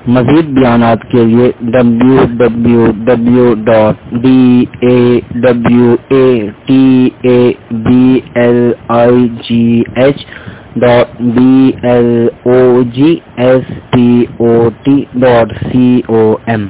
मज़ीद बयानात के लिए www.dawablogspot.com।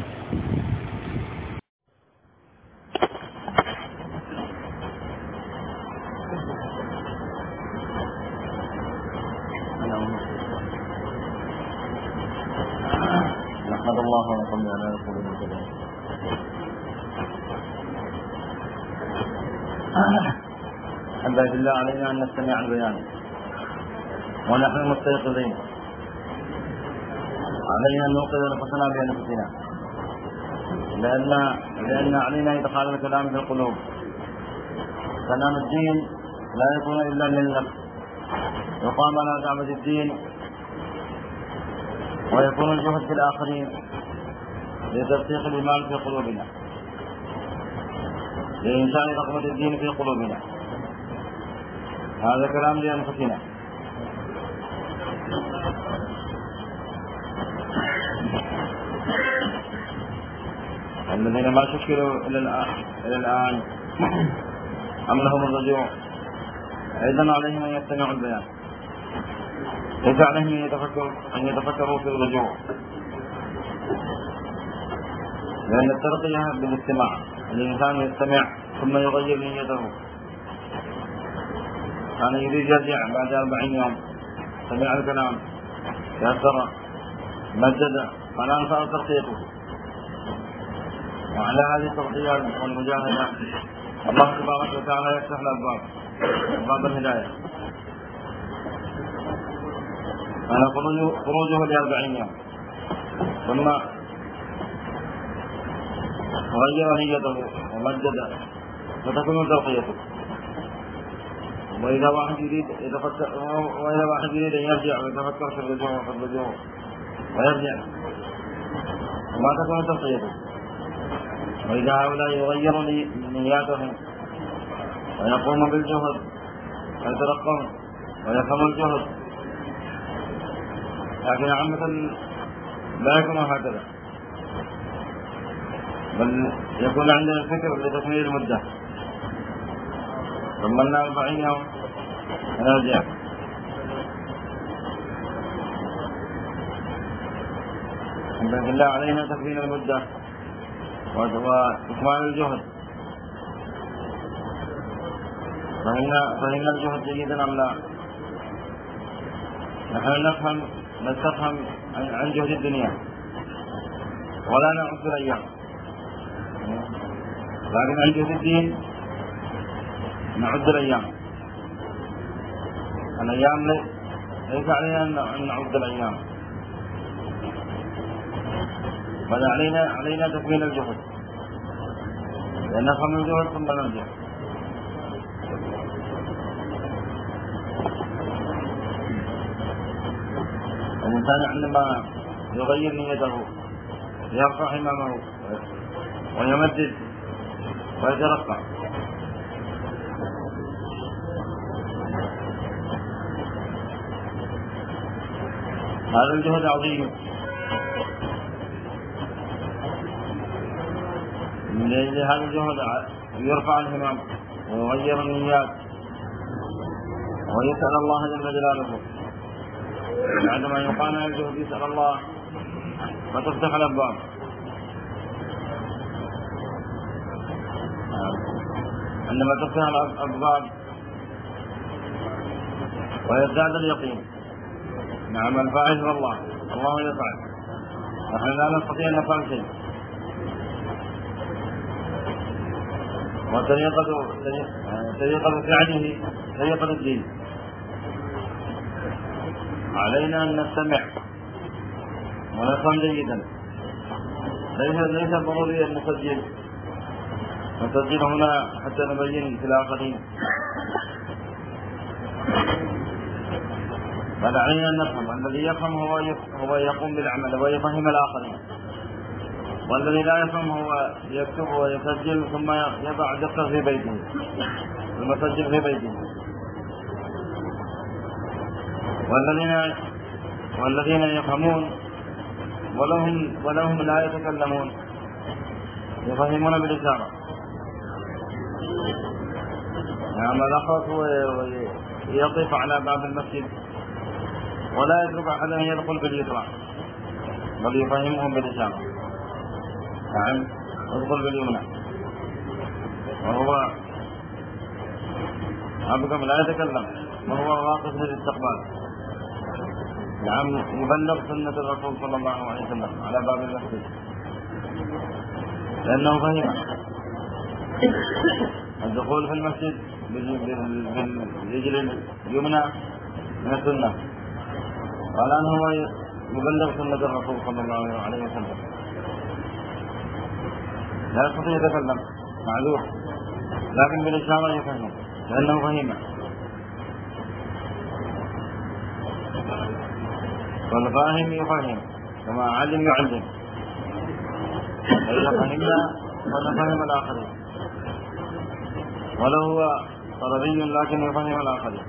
نحمد الله ونصلي على رسوله الكريم. أحبائي بالله، علينا أن نستمع البيان ونحن مستيقظين. علينا أن نوقظ أنفسنا بأنفسنا، لأن علينا إدخال الكلام في القلوب. كلام الدين لا يكون إلا للنفس، يقام على دعوة الدين ويكون الجهد في الآخرين لترسيخ الإيمان في قلوبنا، لإنشاء رغبة الدين في قلوبنا. هذا كلام لأنفسنا. الذين ما شكروا إلى الآن أم لهم الرجوع، أيضا عليهم أن يستمعوا البيان، ليس عليهم أن يتفكروا في الرجوع، لأن الترقية بالاستماع. الإنسان يستمع ثم يغير نيته. كان يريد يرجع بعد 40 يوم، سمع الكلام، تأثر، مجد، فالآن صار ترقيته. وعلى هذه الترقية والمجاهدة الله تبارك وتعالى يفتح له أبواب الهداية. أنا خروجه ل40 يوم، ثم غير نيته ومجد، فتكون ترقيته. وإذا واحد يريد أن يرجع ويتفكر في الرجوع ويرجع، ما تكون ترقيته. وإذا هؤلاء يغيروا نياتهم ويقوموا بالجهد ويترقون ويفهموا الجهد، لكن عامة لا يكون هكذا، بل يكون عندنا الفكر لتكميل المدة. ثم لنا 40 يوم ونرجع. الحمد لله علينا تكميل المدة وإكمال الجهد. فإن الجهد جيدا أم لا؟ نحن نستفهم عن جهد الدنيا ولا نعد الأيام، لكن عن جهد الدين نعد الأيام. الأيام ليس علينا أن نعد الأيام، بل علينا تكميل الجهد، لأن نفهم الجهد ثم نرجع. الإنسان عندما يغير نيته يرفع همامه ويمدد ويترقى. هذا الجهد عظيم، من أجل هذا الجهد يرفع الهمام ويغير النيات ويسأل الله جل جلاله. عندما يقام الجهد يسأل الله فتفتح الأبواب. عندما تفتح الأبواب ويزداد اليقين. نعم، الفاعل هو الله يفعل، نحن لا نستطيع أن نفعل شيء. وطريقة فعله طريقة الدين. علينا أن نستمع ونفهم جيدا. ليس ضروري أن نسجل هنا حتى نبين في الآخرين، بل علينا أن نفهم. الذي يفهم هو يقوم بالعمل ويفهم الآخرين، والذي لا يفهم هو يكتب ويسجل ثم يضع دفتر في بيته، المسجل في بيته. والذين يفهمون ولهم لا يتكلمون يفهمون بالإشارة. يعني الأخوة يقف على باب المسجد ولا يترك أحدا يدخل باليسرى بل يفهمهم بالإشارة. نعم يدخل باليمنى وهو أبقى لا يتكلم وهو واقف للاستقبال. نعم يبلغ سنة الرسول صلى الله عليه وسلم على باب المسجد لأنه فهم الدخول في المسجد بالرجل اليمنى من السنة، والآن هو يبلغ سنة الرسول صلى الله عليه وسلم لا يستطيع يتكلم معذور لكن بالإشارة يفهم لأنه فهم. والفاهم يفهم كما علم يعلم، فإذا فهمنا فنفهم الآخرين ولو هو طلبي لكن يفهم الآخرين.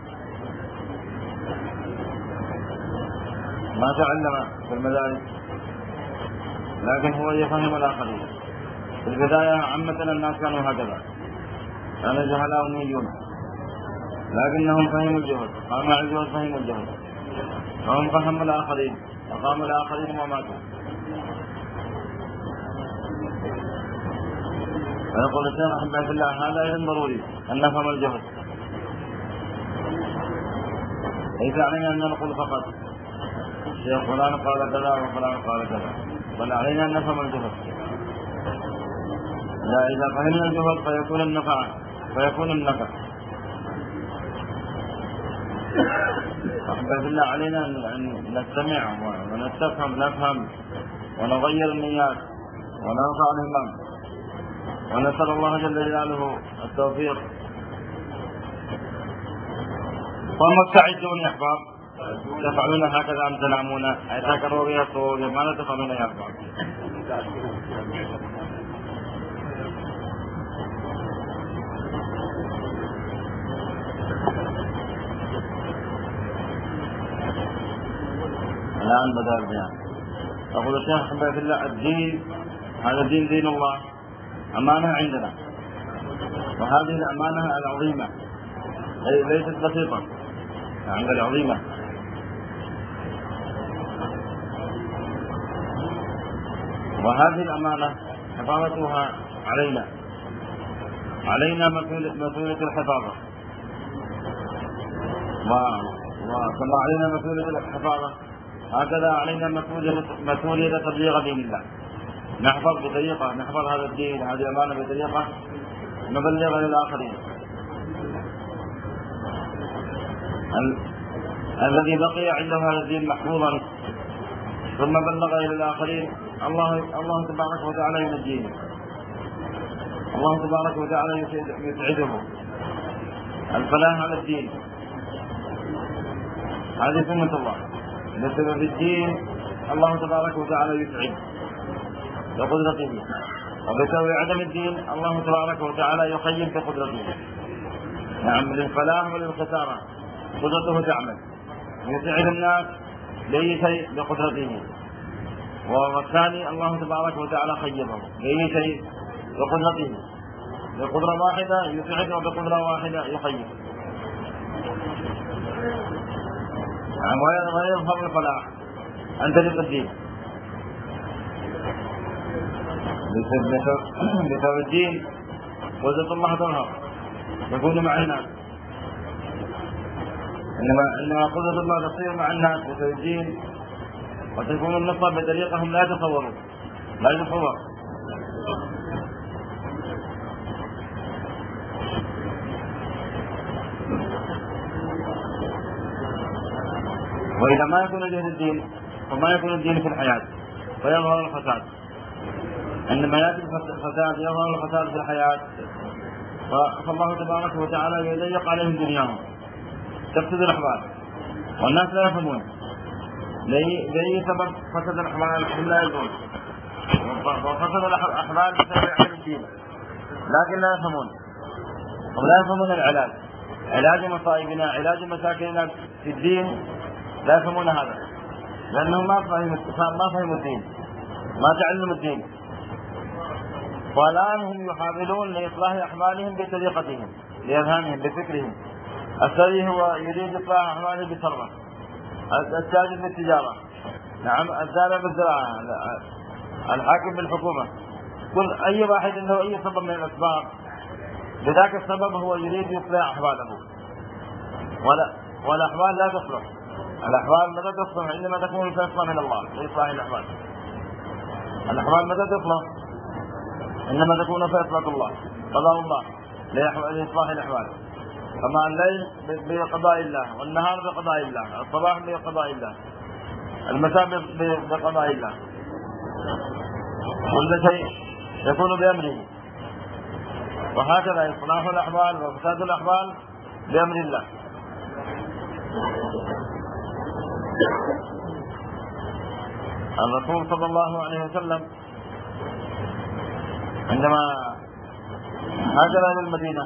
ما تعلم في المدارس لكن هو يفهم الآخرين. في البداية عامة الناس كانوا هكذا، كانوا جهلاء أميون لكنهم فهموا الجهد، قاموا على الجهد فهموا الجهد فهم فهموا الآخرين وقاموا الآخرين وماتوا. فيقول الشيخ أحبه في الله هذا إذن ضروري أن نفهم الجهد، ليس علينا أن نقول فقط الشيخ فلان قال كذا وفلان قال كذا، بل علينا أن نفهم الجهد. لا إذا فهمنا الجهد فيكون النفع فيكون النفع. أحبه في الله علينا أن نستمع ونستفهم نفهم ونغير النيات ونرفع الهمم ونسأل الله جل جلاله التوفيق. ومستعدون يا أحباب تفعلون هكذا أم تنامون أتاكروا يا ما تفعلون يا أحباب. الآن بدأ البيان. أقول الشيخ أحبه في الله الدين هذا دين الله أمانة عندنا، وهذه الأمانة العظيمة ليست بسيطة عند العظيمة. وهذه الأمانة حفاظتها علينا مسؤولية الحفاظة، وكما علينا مسؤولية الحفاظة هكذا علينا مسؤولية تبليغ دين الله. نحفظ بطريقة نحفظ هذا الدين هذه الأمانة بطريقة نبلغها للآخرين. الذي بقي عنده هذا الدين محفوظا ثم بلغ إلى الآخرين الله تبارك وتعالى ينجيه، الله تبارك وتعالى يسعده. الفلاح على الدين هذه سنة الله، بسبب الدين الله تبارك وتعالى يسعد بقدرته، وبسبب عدم الدين الله تبارك وتعالى يخيب بقدرته. نعم للفلاح وللخسارة قدرته تعمل ويسعد الناس لأي شيء بقدرته، والثاني الله تبارك وتعالى خيبه لأي شيء بقدرته، بقدرة واحدة يسعد وبقدرة واحدة يخيب. نعم ويظهر الفلاح عن طريق الدين بسبب الدين قدرة الله تظهر يكون مع الناس، إنما قدرة الله تصير مع الناس بسبب الدين، وتكون النصر بطريقة هم لا يتصورون لا يتصور. وإذا ما يكون جهد الدين فما يكون الدين في الحياة فيظهر الفساد. عندما يأتي الفساد يظهر الفساد في الحياة فالله تبارك وتعالى يضيق عليهم دنياهم تفسد الأحوال والناس لا يفهمون لأي سبب فسد الأحوال لا يدرون، وفسد الأحوال بسبب عدم الدين لكن لا يفهمون ولا يفهمون العلاج، علاج مصائبنا علاج مشاكلنا في الدين لا يفهمون هذا. لأنهم ما فهموا الدين، ما تعلموا الدين. والآن هم يحاولون لإصلاح أحوالهم بطريقتهم، بأذهانهم، بفكرهم. السري هو يريد إصلاح أحواله بثروة، التاجر بالتجارة، نعم، الزارع بالزراعة، الحاكم بالحكومة. كل أي واحد له أي سبب من الأسباب، بذاك السبب هو يريد يصلح أحواله. والأحوال لا تصلح. الأحوال متى تصلح؟ عندما تكون الفيصلة من الله لإصلاح الأحوال. الأحوال متى تصلح؟ عندما تكون فيصلة الله، قضاء الله لإصلاح الأحوال. كما الليل بقضاء الله، والنهار بقضاء الله، الصباح بقضاء الله، المساء بقضاء الله. كل شيء يكون بأمره. وهكذا إصلاح الأحوال وفساد الأحوال بأمر الله. الرسول صلى الله عليه وسلم عندما هاجر إلى المدينة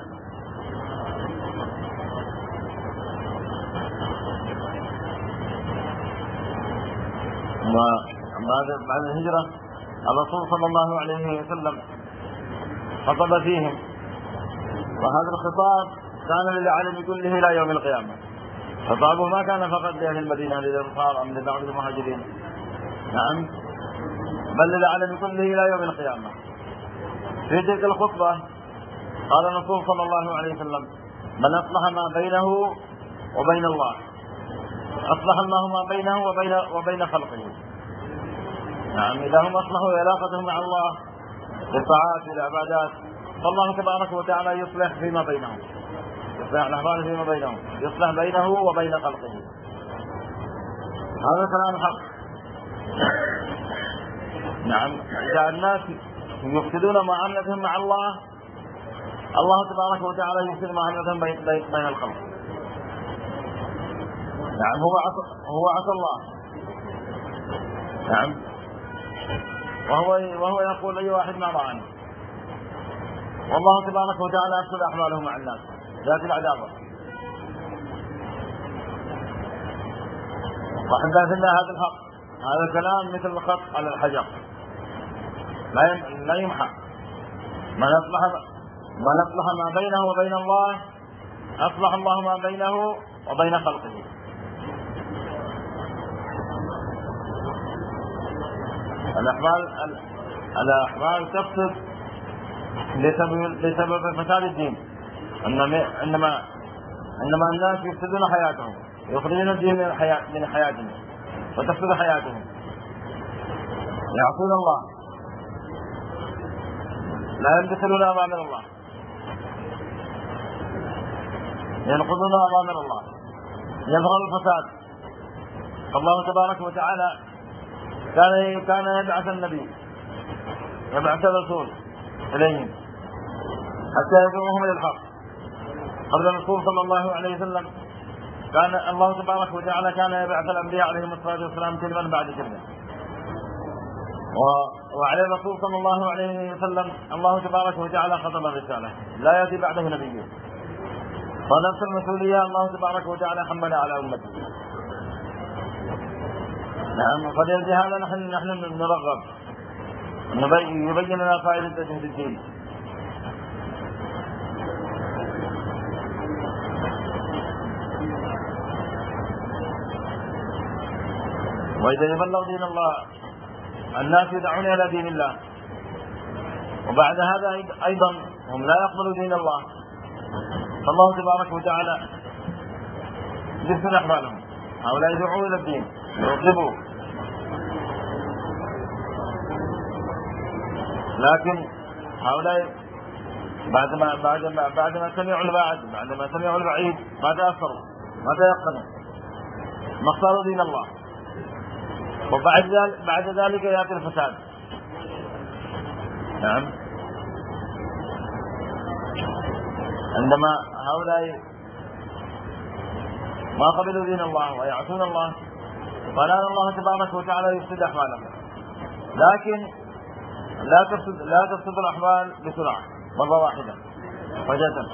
بعد الهجرة، الرسول صلى الله عليه وسلم خطب فيهم، وهذا الخطاب كان للعالم كله إلى يوم القيامة. خطابه ما كان فقط لأهل المدينة للأنصار أم لبعض المهاجرين، نعم، بل للعالم كله إلى يوم القيامة. في تلك الخطبة قال الرسول صلى الله عليه وسلم: من أصلح ما بينه وبين الله أصلح الله ما بينه وبين خلقه. نعم، إذا هم أصلحوا علاقتهم مع الله بالطاعات والعبادات، فالله تبارك وتعالى يصلح فيما بينهم، يصلح الأحوال فيما بينهم، يصلح بينه وبين خلقه. هذا كلام حق. نعم، إذا الناس يفسدون معاملتهم مع الله، الله تبارك وتعالى يفسد معاملتهم بين الخلق. نعم، هو عصى الله، نعم، وهو يقول أي واحد ما ضعني، والله تبارك وتعالى يفسد أحواله مع الناس ذات العداوة. وحدثنا هذا الحق، هذا الكلام مثل الخط على الحجر، لا يمحى. من أصلح ما بينه وبين الله أصلح الله ما بينه وبين خلقه. الأحوال تفسد بسبب فساد الدين. عندما الناس يفسدون حياتهم، يخرجون الدين من حياتهم وتفسد حياتهم، يعصون الله، لا يمتثلون أوامر الله، ينقضون أوامر الله، يظهر الفساد. الله تبارك وتعالى كان يبعث النبي، يبعث الرسول إليهم حتى يدعوهم إلى الحق. قبل الرسول صلى الله عليه وسلم كان الله تبارك وتعالى كان يبعث الأنبياء عليهم الصلاة والسلام كلمة بعد كلمة، وعلى الرسول صلى الله عليه وسلم الله تبارك وتعالى ختم الرسالة، لا يأتي بعده نبي. فنفس المسؤولية الله تبارك وتعالى حملها على أمته. نعم، فلذلك هذا نحن نرغب يبين لنا فائدة تجهيز الدين. وإذا يبلغ دين الله الناس يدعون إلى دين الله، وبعد هذا أيضا هم لا يقبلوا دين الله، فالله تبارك وتعالى يفسد أحوالهم. هؤلاء يدعون إلى الدين ويطلبوا، لكن هؤلاء بعدما سمعوا البعد، بعدما سمعوا البعيد، ما تأثروا، ما تيقنوا، ما اختاروا دين الله، وبعد ذلك يأتي الفساد. نعم، عندما هؤلاء ما قبلوا دين الله ويعصون الله، فلان الله تبارك وتعالى يفسد أحوالهم. لكن لا تفسد الأحوال بسرعة مرة واحدة فجأة،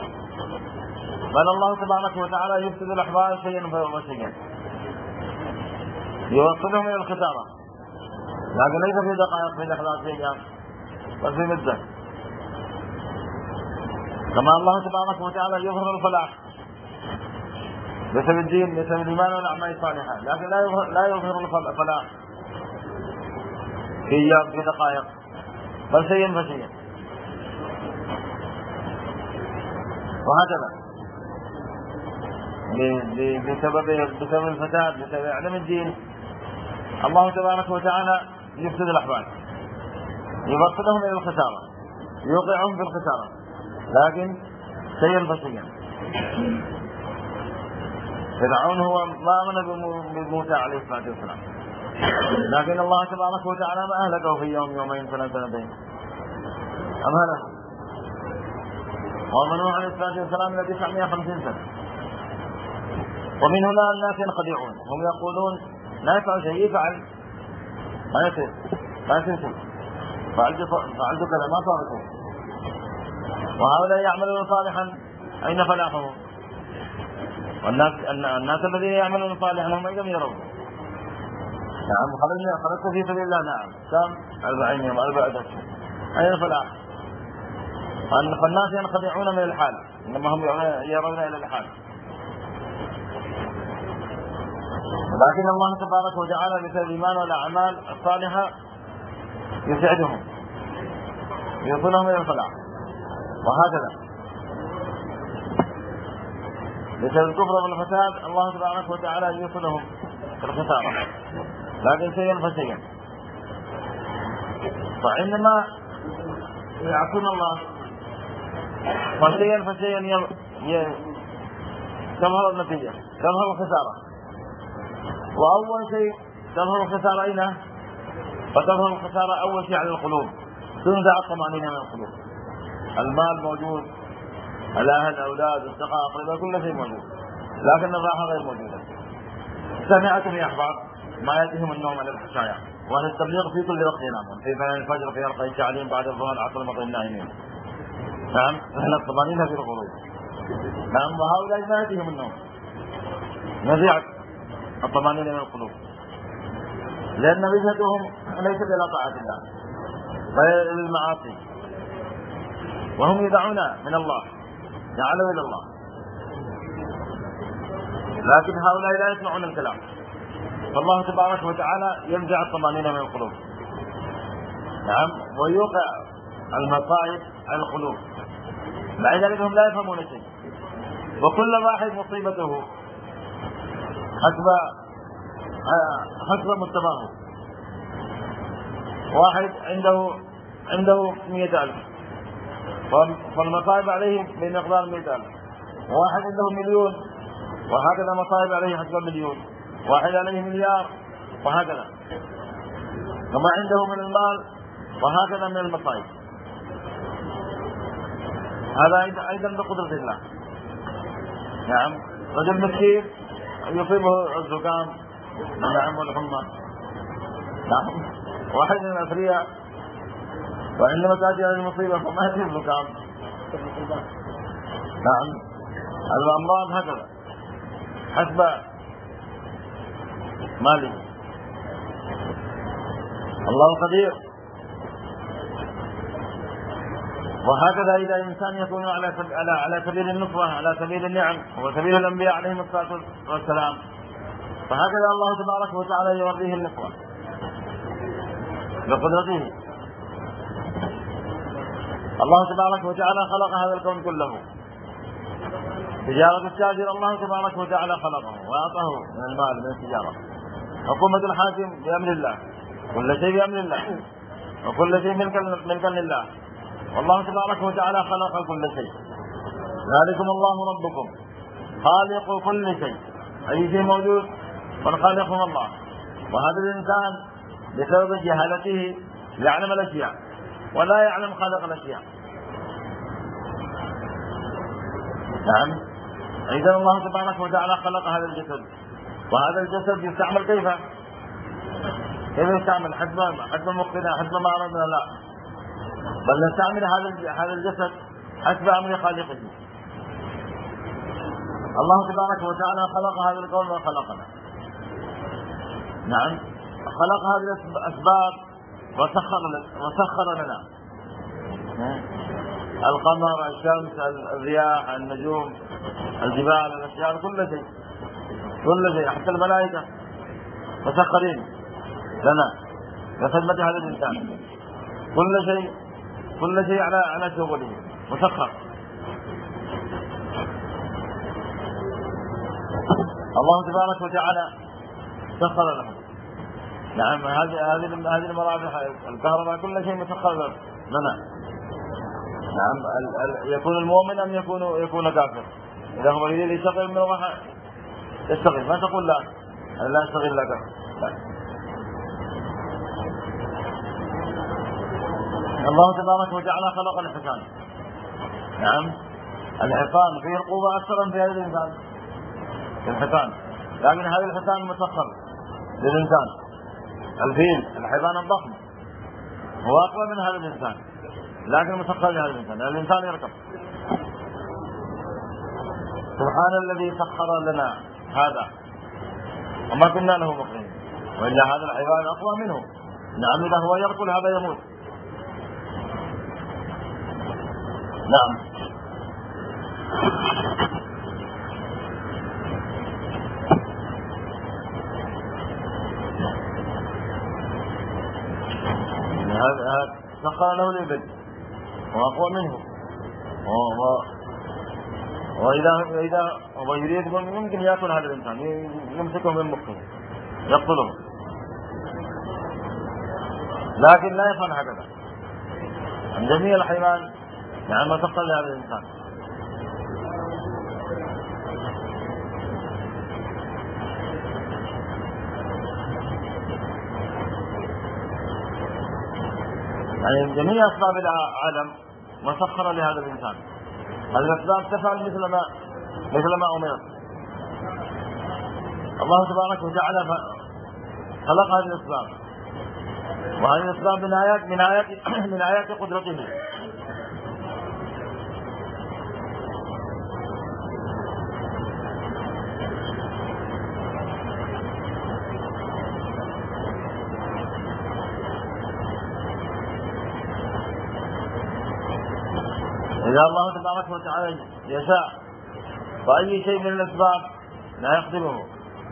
بل الله تبارك وتعالى يفسد الأحوال شيئا فشيئا. يوصلهم إلى الخسارة، لكن ليس في دقائق، في لحظات، في أيام، بل في مدة. كما الله تبارك وتعالى يظهر الفلاح ليس بالدين، ليس بالإيمان والأعمال الصالحة، لكن لا يظهر الفلاح في أيام، في دقائق، بل شيئا فشيئا. وهكذا بسبب الفساد، بسبب عدم الدين، الله تبارك وتعالى يفسد الأحوال، يوصلهم إلى الخسارة، يوقعهم في الخسارة، لكن شيئا فشيئا. فرعون هو ما آمن بموسى عليه الصلاة والسلام، لكن الله تبارك وتعالى ما أهلكه في يوم، يومين، سنتين، أمهله. ومن نوح عليه الصلاة والسلام الذي 950 سنة. ومن هنا الناس ينخدعون، هم يقولون لا يفعل شيء، يفعل ما يصير شيء، فعلت كذا ما صار شيء. وهؤلاء يعملون صالحا، أين فلاحهم؟ والناس الذين يعملون صالحا هم أيضا يرون. نعم، خرجت في سبيل الله، نعم، كم 40 يوم 4 أشهر، أين الفلاح؟ فالناس ينخدعون من الحال، إنما هم يرون إلى الحال. لكن الله تبارك وتعالى بسبب الإيمان والأعمال الصالحة يسعدهم، يوصلهم إلى الفلاح. وهكذا بسبب الكفر والفساد الله تبارك وتعالى يوصلهم في الخسارة، لكن شيئا فشيئا. فعندما يعصون الله فشيئا فشيئا تظهر النتيجة، تظهر الخسارة. وأول شيء تظهر الخسارة أين؟ فتظهر الخسارة أول شيء على القلوب، تنزع الطمأنينة من القلوب. المال موجود، الأهل، الأولاد، الثقافة، كل شيء موجود، لكن الراحة غير موجودة. سمعتم يا أحباب ما يأتيهم النوم على الحشايا، وأهل التبليغ في كل وقت ينامون، في ثناء الفجر، في حلقة التعليم، بعد الظهر، العصر، المغرب، النائمين. نعم، أهل الطمأنينة في القلوب. نعم، وهؤلاء ما يأتيهم النوم، نزعت الطمأنينة من القلوب، لأن وجهتهم ليست إلى طاعة الله بل للمعاصي، وهم يدعون من الله، يعلوا إلى الله، لكن هؤلاء لا يسمعون الكلام. فالله تبارك وتعالى ينزع الطمأنينة من القلوب، نعم، ويوقع المصائب على القلوب. بعد ذلك هم لا يفهمون شيء، وكل واحد مصيبته حسب مستواه. واحد عنده 100,000 فالمصائب عليه بمقدار 100,000. واحد عنده 1,000,000 وهكذا مصائب عليه حسب 1,000,000. واحد عليه 1,000,000 وهكذا، كما عنده من المال وهكذا من المصائب. هذا أيضا بقدرة الله. نعم، رجل مسكين يصيبه الزكام، نعم، والحمى. نعم، واحد من الأثرياء وعندما تأتي هذه المصيبة فما يأتي الزكام. نعم، الأمراض هكذا حسب ماله. الله قدير. وهكذا إذا الإنسان يكون على سبيل النصرة، على سبيل النعم، وسبيل الأنبياء عليهم الصلاة والسلام، فهكذا الله تبارك وتعالى يوريه النصرة بقدرته. الله تبارك وتعالى خلق هذا الكون كله. تجارة التاجر الله تبارك وتعالى خلقه وأعطاه من المال من التجارة. حكومة الحاكم بأمر الله، كل شيء بأمر الله، وكل شيء ملكا لله. والله تبارك وتعالى خلق كل شيء. ذلكم الله ربكم خالق كل شيء، أي شيء موجود فالخالق هو الله. وهذا الإنسان بسبب جهالته يعلم الأشياء ولا يعلم خالق الأشياء. نعم، إذا الله تبارك وتعالى خلق هذا الجسد، وهذا الجسد يستعمل كيف يستعمل حسب مقتنا، حسب ما أردنا، لا، بل نستعمل هذا الجسد حسب أمر خالقه. الله تبارك وتعالى خلق هذا الكون وخلقنا. نعم خلق هذه الأسباب وسخر لنا القمر، الشمس، الرياح، النجوم، الجبال، الأشجار، كل شيء حتى الملائكة مسخرين لنا لخدمة هذا الإنسان. كل شيء على شغله مسخر. الله تبارك وتعالى سخر لهم. نعم هذه المرافق، الكهرباء، كل شيء مسخر لنا. نعم يكون المؤمن أم يكون كافر. إذا هو يريد يشتغل من الله يشتغل، ما تقول لا أشتغل لك. لا. الله تبارك وتعالى خلق الحصان. نعم الحصان فيه القوة أكثر من في هذا الإنسان، في الحصان، لكن هذا الحصان مسخر للإنسان. الفيل الحصان الضخم هو أقوى من هذا الإنسان، لكن مسخر لهذا الإنسان يركب. سبحان الذي سخر لنا هذا وما كنا له مقرنين، وإلا هذا الحيوان أقوى منه. نعم إذا هو يركل هذا يموت. نعم هذا سخر له الإبل وأقوى منه، وإذا هو يريد ممكن يأكل هذا الإنسان، يمسكه من مخه يقتله، لكن لا يفعل هكذا عن جميع الحيوان. يعني ما سخر لهذا الإنسان. يعني جميع أسباب العالم مسخرة لهذا الإنسان. هذه الأسباب تفعل مثل ما أمرت. الله تبارك وتعالى خلق هذه الأسباب، وهذه الأسباب من آيات قدرته. إذا الله تبارك وتعالى يشاء فأي شيء من الأسباب لا يقدره.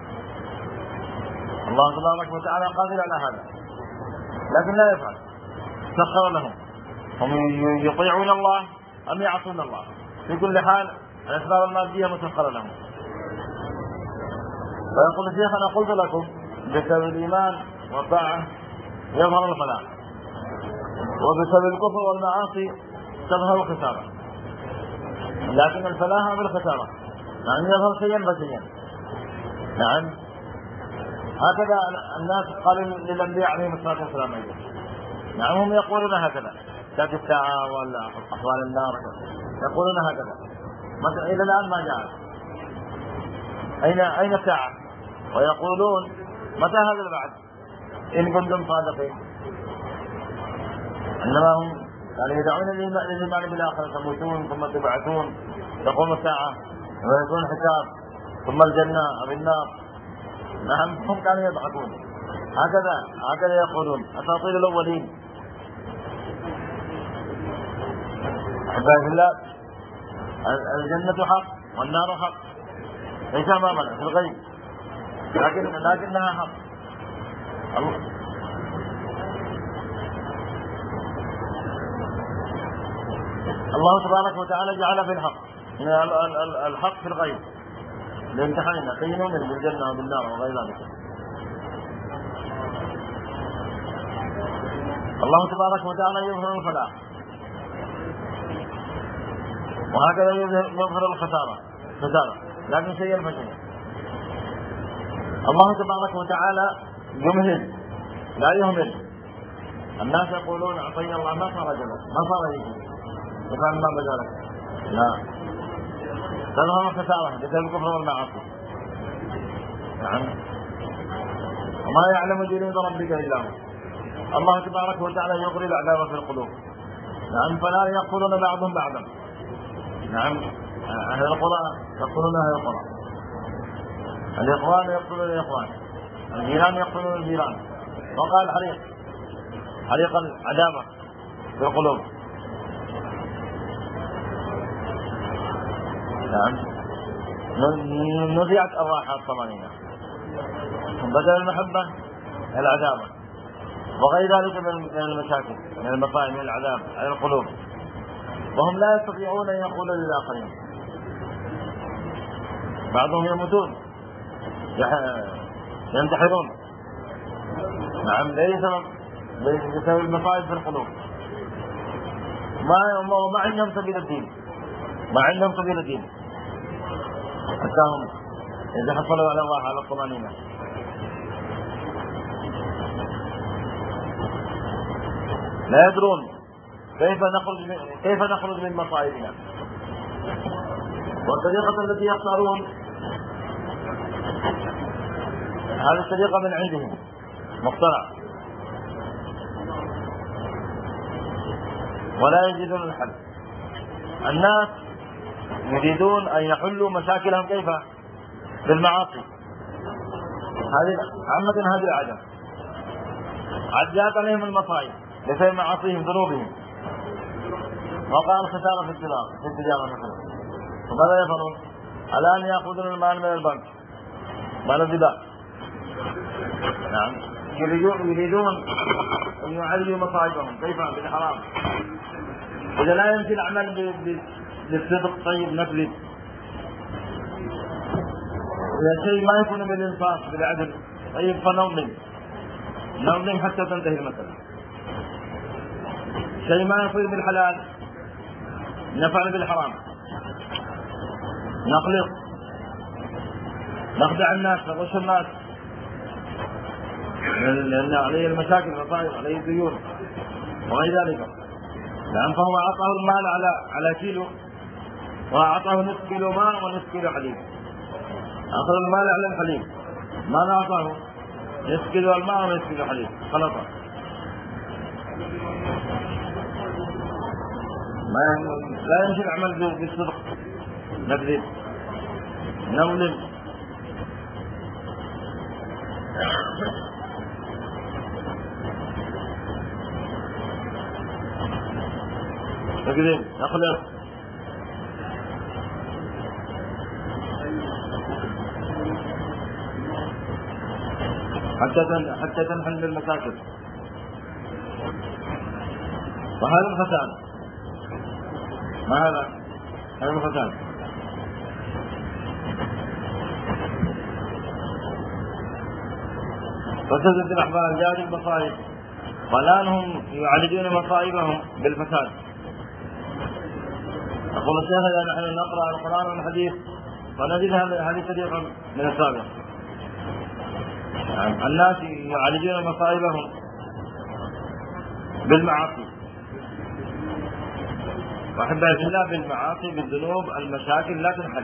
الله تبارك وتعالى قادر على هذا، لكن لا يفعل. سخر لهم، هم يطيعون الله أم يعصون الله. في كل حال الأسباب المادية مسخرة لهم. فيقول الشيخ أنا قلت لكم بسبب الإيمان والطاعة يظهر الفلاح، وبسبب الكفر والمعاصي تظهر الخسارة. لكن الفلاح بالخسارة، يعني يظهر شيئا فشيئا. نعم هكذا الناس قالوا للأنبياء عليهم الصلاة والسلام. نعم هم يقولون هكذا، تأتي الساعة ولا أحوال النار، يقولون هكذا. إلى الآن ما جاء. أين الساعة؟ ويقولون متى هذا البعث إن كنتم صادقين. إنما هم قالوا يدعون للإيمان بالآخرة، تموتون ثم تبعثون، تقوم الساعة ويكون الحساب، ثم الجنة أو النار. نعم هم كانوا يضحكون. هكذا يقولون أساطير الأولين. أحبائي الله، الجنة حق والنار حق، ليس أمامنا في الغيب، لكنها حق. الله تبارك وتعالى جعل في الحق في الغيب لامتحاننا كي نؤمن بالجنة وبالنار وغير ذلك. الله تبارك وتعالى يظهر الفلاح، وهكذا يظهر الخسارة، لكن شيئا فشيئا. الله تبارك وتعالى يمهل لا يهمل. الناس يقولون أعطينا الله ما صار جبل، ما صار يجي، وكان ما بذلك. لا، تظهر الخسارة بسبب الكفر والمعاصي. نعم وما يعلم جنود ربك إلا هو. الله تبارك وتعالى يغري العذاب في القلوب. نعم فلا يقتلون بعضهم بعضا. نعم أهل القرى يقتلون أهل القرى، الإخوان يقتلون الإخوان. الجيران يقتلون الجيران. وقال حريق العداوة في القلوب. نعم. نزعت أرواح الطمأنينة، بدل المحبة العداوة، وغير ذلك من المشاكل، من المصائب، من العذاب على القلوب، وهم لا يستطيعون أن يقولوا للآخرين. بعضهم يموتون ينتحرون، نعم، ليس بسبب المصائب في القلوب. ما عندهم سبيل الدين، ما عندهم سبيل الدين حتى هم إذا حصلوا على الله على الطمأنينة. لا يدرون كيف نخرج من مصائبنا. والطريقة التي يختارون هذه الطريقة من عندهم مخترع، ولا يجدون الحل. الناس يريدون أن يحلوا مشاكلهم كيف؟ بالمعاصي. هذه العادة. عجات عليهم المصائب بسبب معاصيهم ذنوبهم، وقال الخسارة في التجارة مثلا. فماذا يفعلون؟ الآن يأخذون المال من البنك، مال الربا. نعم، يريدون أن يعالجوا مصائبهم كيف؟ بالحرام. إذا لا يمكن العمل بالصدق طيب نكذب. إذا شيء ما يكون بالإنصاف بالعدل طيب فنظلم حتى تنتهي المسألة. شيء ما يصير بالحلال نفعل بالحرام، نخلط، نخدع الناس، نغش الناس، لأن عليه المشاكل والمصائب، عليه الديون وغير ذلك. لأن فهو أعطاه المال على كيلو، وأعطاه نصف كيلو ماء ونصف كيلو حليب. أخذ المال على الحليب، ماذا أعطاه؟ نصف كيلو الماء ونصف كيلو حليب، خلطه. لا يمكن العمل بالصدق، نكذب، نظلم. نكذب، نخلص. حتى تنحل المشاكل. وهذا الفساد. ما هذا الفساد. فسدت الأحبار جاري المصائب، والآن هم يعالجون مصائبهم بالفساد. يقول الشيخ إذا نحن نقرأ القرآن والحديث ونجد هذه طريقة من السابق. الناس يعالجون مصائبهم بالمعاصي، وأحبائي في الله، بالمعاصي، بالذنوب، المشاكل لا تنحل،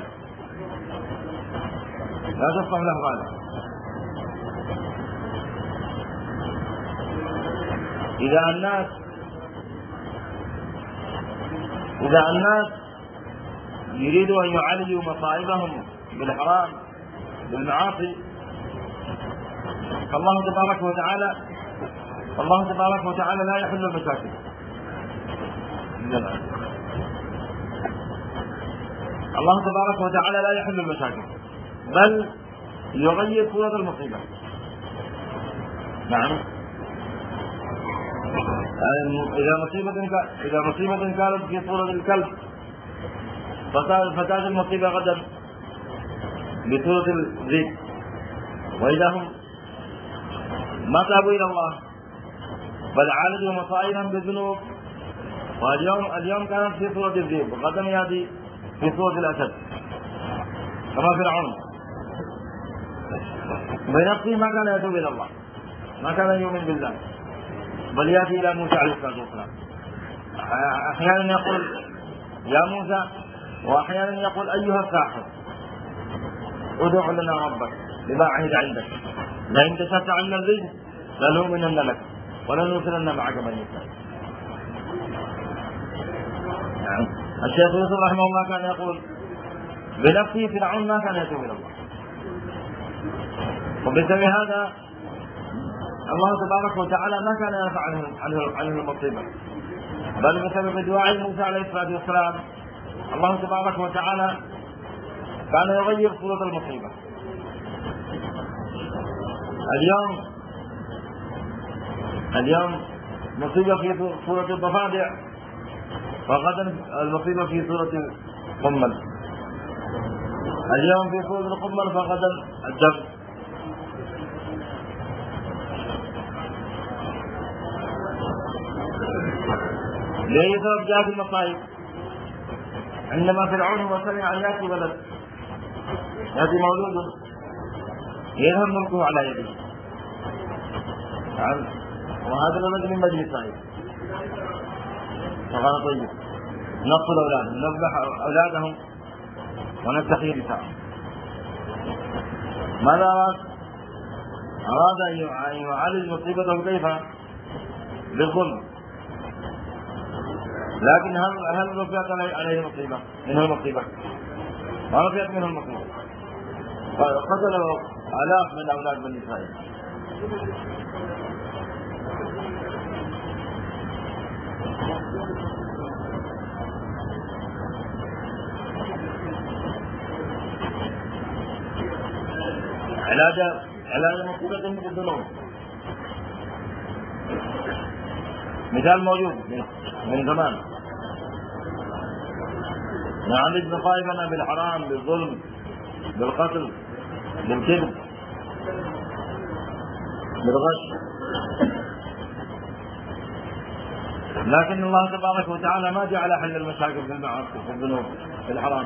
لا تصلح له هذا. إذا الناس يريدوا أن يعالجوا مصائبهم بالحرام بالمعاصي، فالله تبارك وتعالى لا يحل المشاكل. الله تبارك وتعالى لا يحل المشاكل، بل يغير صورة المصيبة. نعم، إذا مصيبة كانت في صورة الكلب، فتأتي المصيبة غدا بصورة الذئب. وإذا هم ما تابوا إلى الله بل عالجوا مصائبهم بالذنوب، واليوم كانت في صورة الذئب، وغدا يأتي في صورة الأسد كما فرعون. بنفسه ما كان يتوب إلى الله، ما كان يؤمن بالله، بل يأتي إلى موسى عليه الصلاة والسلام. أحيانا يقول يا موسى، وأحيانا يقول أيها الساحر ادع لنا ربك بما عهد عندك، لئن كشفت عنا الرجس لنؤمنن لك ولنرسلن معك بني إسرائيل. يعني الشيخ يوسف رحمه الله كان يقول بنفسه فرعون ما كان يتوب إلى الله، وبسبب هذا الله تبارك وتعالى ما كان يرفع عنه المصيبة، بل بسبب دعاء موسى عليه الصلاة والسلام الله تبارك وتعالى كان يغير صورة المصيبة. اليوم مصيبة في صورة الضفادع، وغدا المصيبة في صورة القمل، اليوم في صورة القمل فغدا الدب. لأي سبب جاءت المصائب؟ عندما فرعون هو سمع أن يأتي ولد، يأتي مولود يذهب ملكه على يده، وهذا الولد من بني إسرائيل، فقال طيب نقتل أولادهم، نذبح أولادهم ونستحيي نساءهم. ماذا أراد أن يعالج مصيبته كيف؟ بالظلم. لكن هل رفعت عليه المصيبة؟ منه المصيبة؟ ما رفعت منه المصيبة. قتلوا آلاف من أولاد بني إسرائيل. علاج مصيبة بالذنوب مثال موجود من زمان، نعالج مصائبنا بالحرام، بالظلم، بالقتل، بالكذب، بالغش. لكن الله تبارك وتعالى ما جعل حل المشاكل في المعاصي، في الذنوب، في الحرام.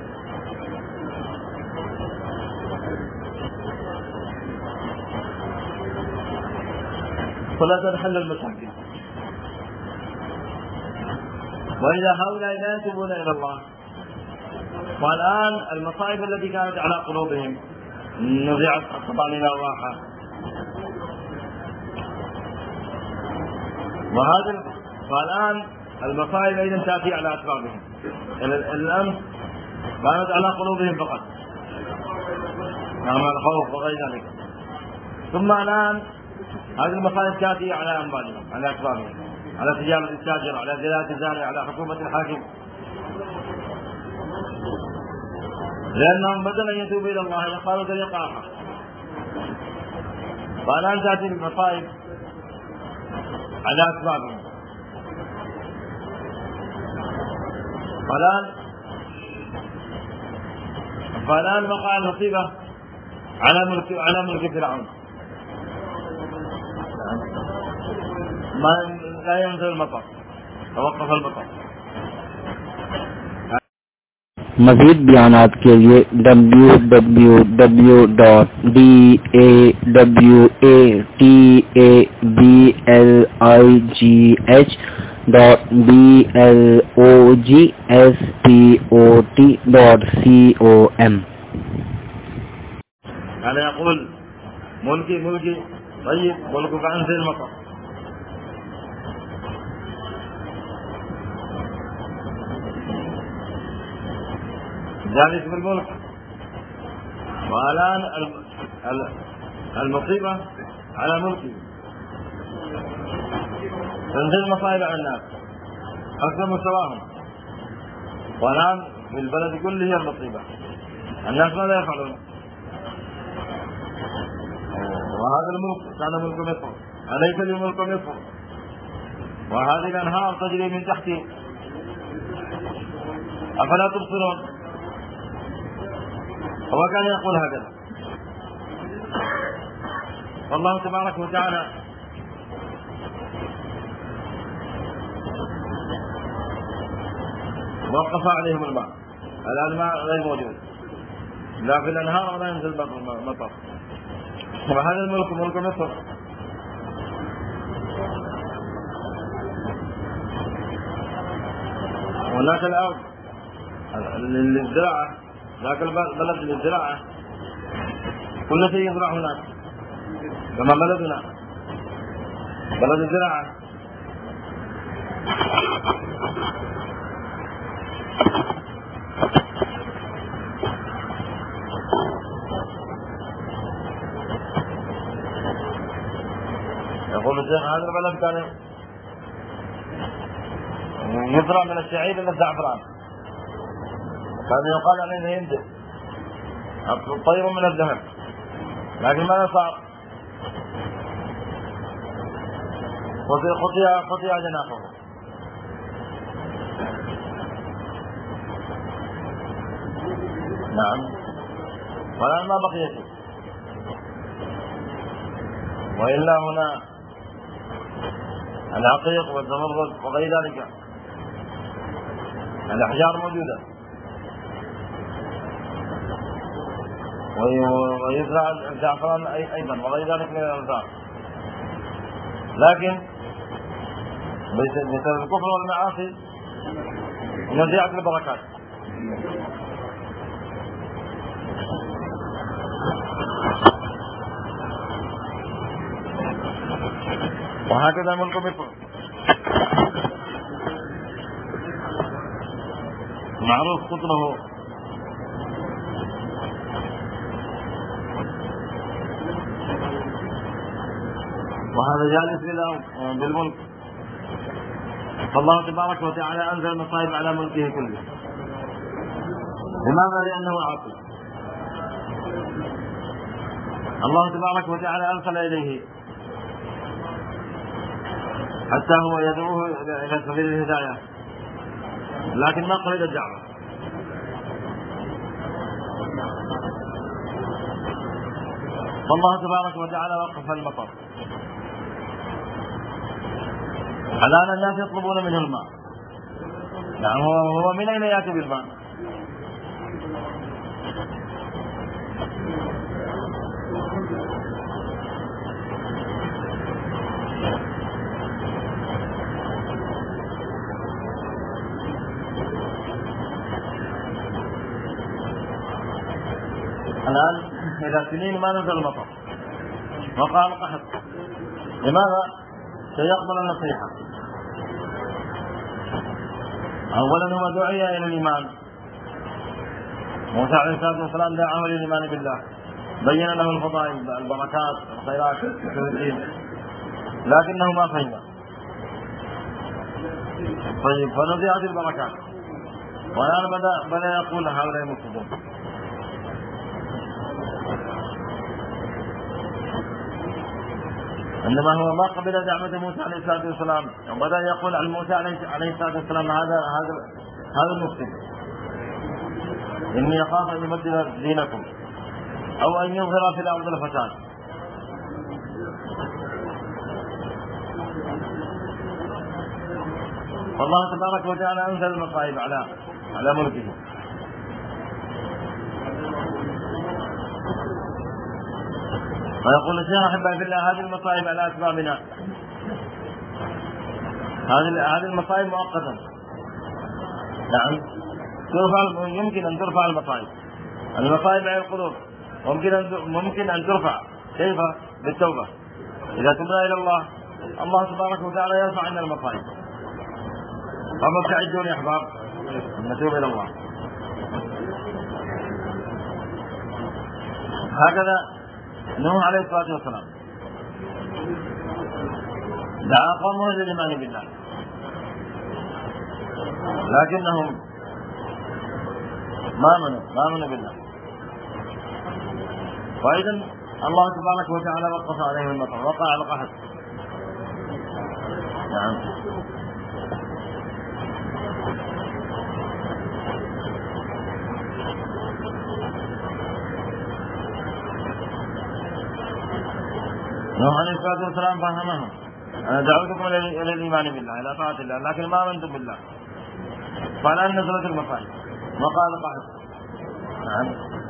فلا تنحل المشاكل. وإذا هؤلاء لا يتوبون إلى الله، والآن المصائب التي كانت على قلوبهم نزعت طبعا إلى الراحة، والآن المصائب أيضا تأتي على أسبابهم. الأمس كانت على قلوبهم فقط، أما الخوف وغير ذلك، ثم الآن هذه المصائب تأتي على أنبالهم، على أسبابهم، على تجارة التاجر، على زيادة الزارع، على حكومة الحاكم، لأنهم بدل أن يتوبوا إلى الله قالوا طريق آخر. فالآن تأتي المصائب على أسبابهم. فالآن وقع المصيبة على ملك فرعون، لا ينزل المطر، توقف المطر. मज़ीद बयानात के लिए www.dawablogspot.com. أنا يقول ملكي طيب، ملكك أنزل المطر. ذلك بالملك. والآن المصيبة على ملكي، تنزل المصائب على الناس أكثر مستواهم. والآن في البلد كله هي المصيبة، الناس ماذا يفعلون؟ وهذا الملك كان ملك مصر، أليس لي ملك مصر؟ وهذه الأنهار تجري من تحتي، أفلا تبصرون؟ هو كان يقول هكذا. والله تبارك وتعالى وقف عليهم الماء، الآن الماء غير موجود، لا في الأنهار ولا ينزل مطر. وهذا الملك ملك مصر. هناك الأرض للزراعة، ذاك البلد للزراعة، كل شيء يزرع هناك، كما بلدنا بلد الزراعة. شيخ هذا البلد كان يزرع من الشعير إلى الزعفران، كان يقال عليه هند طيب من الذهب، لكن ماذا صار؟ قطع جناحه. نعم، والآن ما بقي شيء. وإلا هنا العقيق والزمرد وغير ذلك الأحجار موجودة، ويزرع الزعفران أيضا وغير ذلك من الأنفاق، لكن بسبب الكفر والمعاصي نزعت البركات. وهكذا ملك مصر معروف قطره، وهذا جالس بالملك، فالله تبارك وتعالى أنزل المصائب على ملكه كله. لماذا؟ لأنه عاصي. الله تبارك وتعالى أرسل إليه حتى هو يدعوه إلى سبيل الهداية، لكن ما قبل الدعوة. فالله تبارك وتعالى وقف المطر، الآن الناس يطلبون منه الماء. نعم، هو من أين يأتي بالماء؟ الآن إذا سنين ما نزل المطر وقع القحط، لماذا؟ سيقبل النصيحة. أولا هو دعي إلى الإيمان، موسى عليه الصلاة والسلام دعاه إلى الإيمان بالله، بين له الفضائل البركات الخيرات في الدين، لكنه ما فهم. طيب، فنزعت البركات، والآن بدأ يقول هؤلاء المفسدون. إنما هو ما قبل دعوة موسى عليه الصلاة والسلام، وبدأ يقول عن موسى عليه الصلاة والسلام هذا المفسد، إني أخاف أن يبدل دينكم أو أن يظهر في الأرض الفساد. فالله تبارك وتعالى أنزل المصائب على ملكه. ويقول الشيخ أحبائي في الله هذه المصائب على أسبابنا، هذه المصائب مؤقتا. نعم، يمكن أن ترفع المصائب على القلوب، ممكن أن ترفع. كيف؟ بالتوبة. إذا تبنا إلى الله تبارك وتعالى يرفع عنا المصائب. فمستعدون يا أحباب نتوب إلى الله. هكذا نوح عليه الصلاة والسلام دعا قومه للإيمان بالله، لكنهم ما آمنوا بالله، وأيضا الله تبارك وتعالى وقف عليهم المطر، وقع القحط. نعم، نوح عليه الصلاة والسلام فهمهم: أنا دعوتكم إلى الإيمان بالله، إلى طاعة الله، لكن ما آمنتم بالله. فالآن نزلت المصائب وقال القحط. نعم،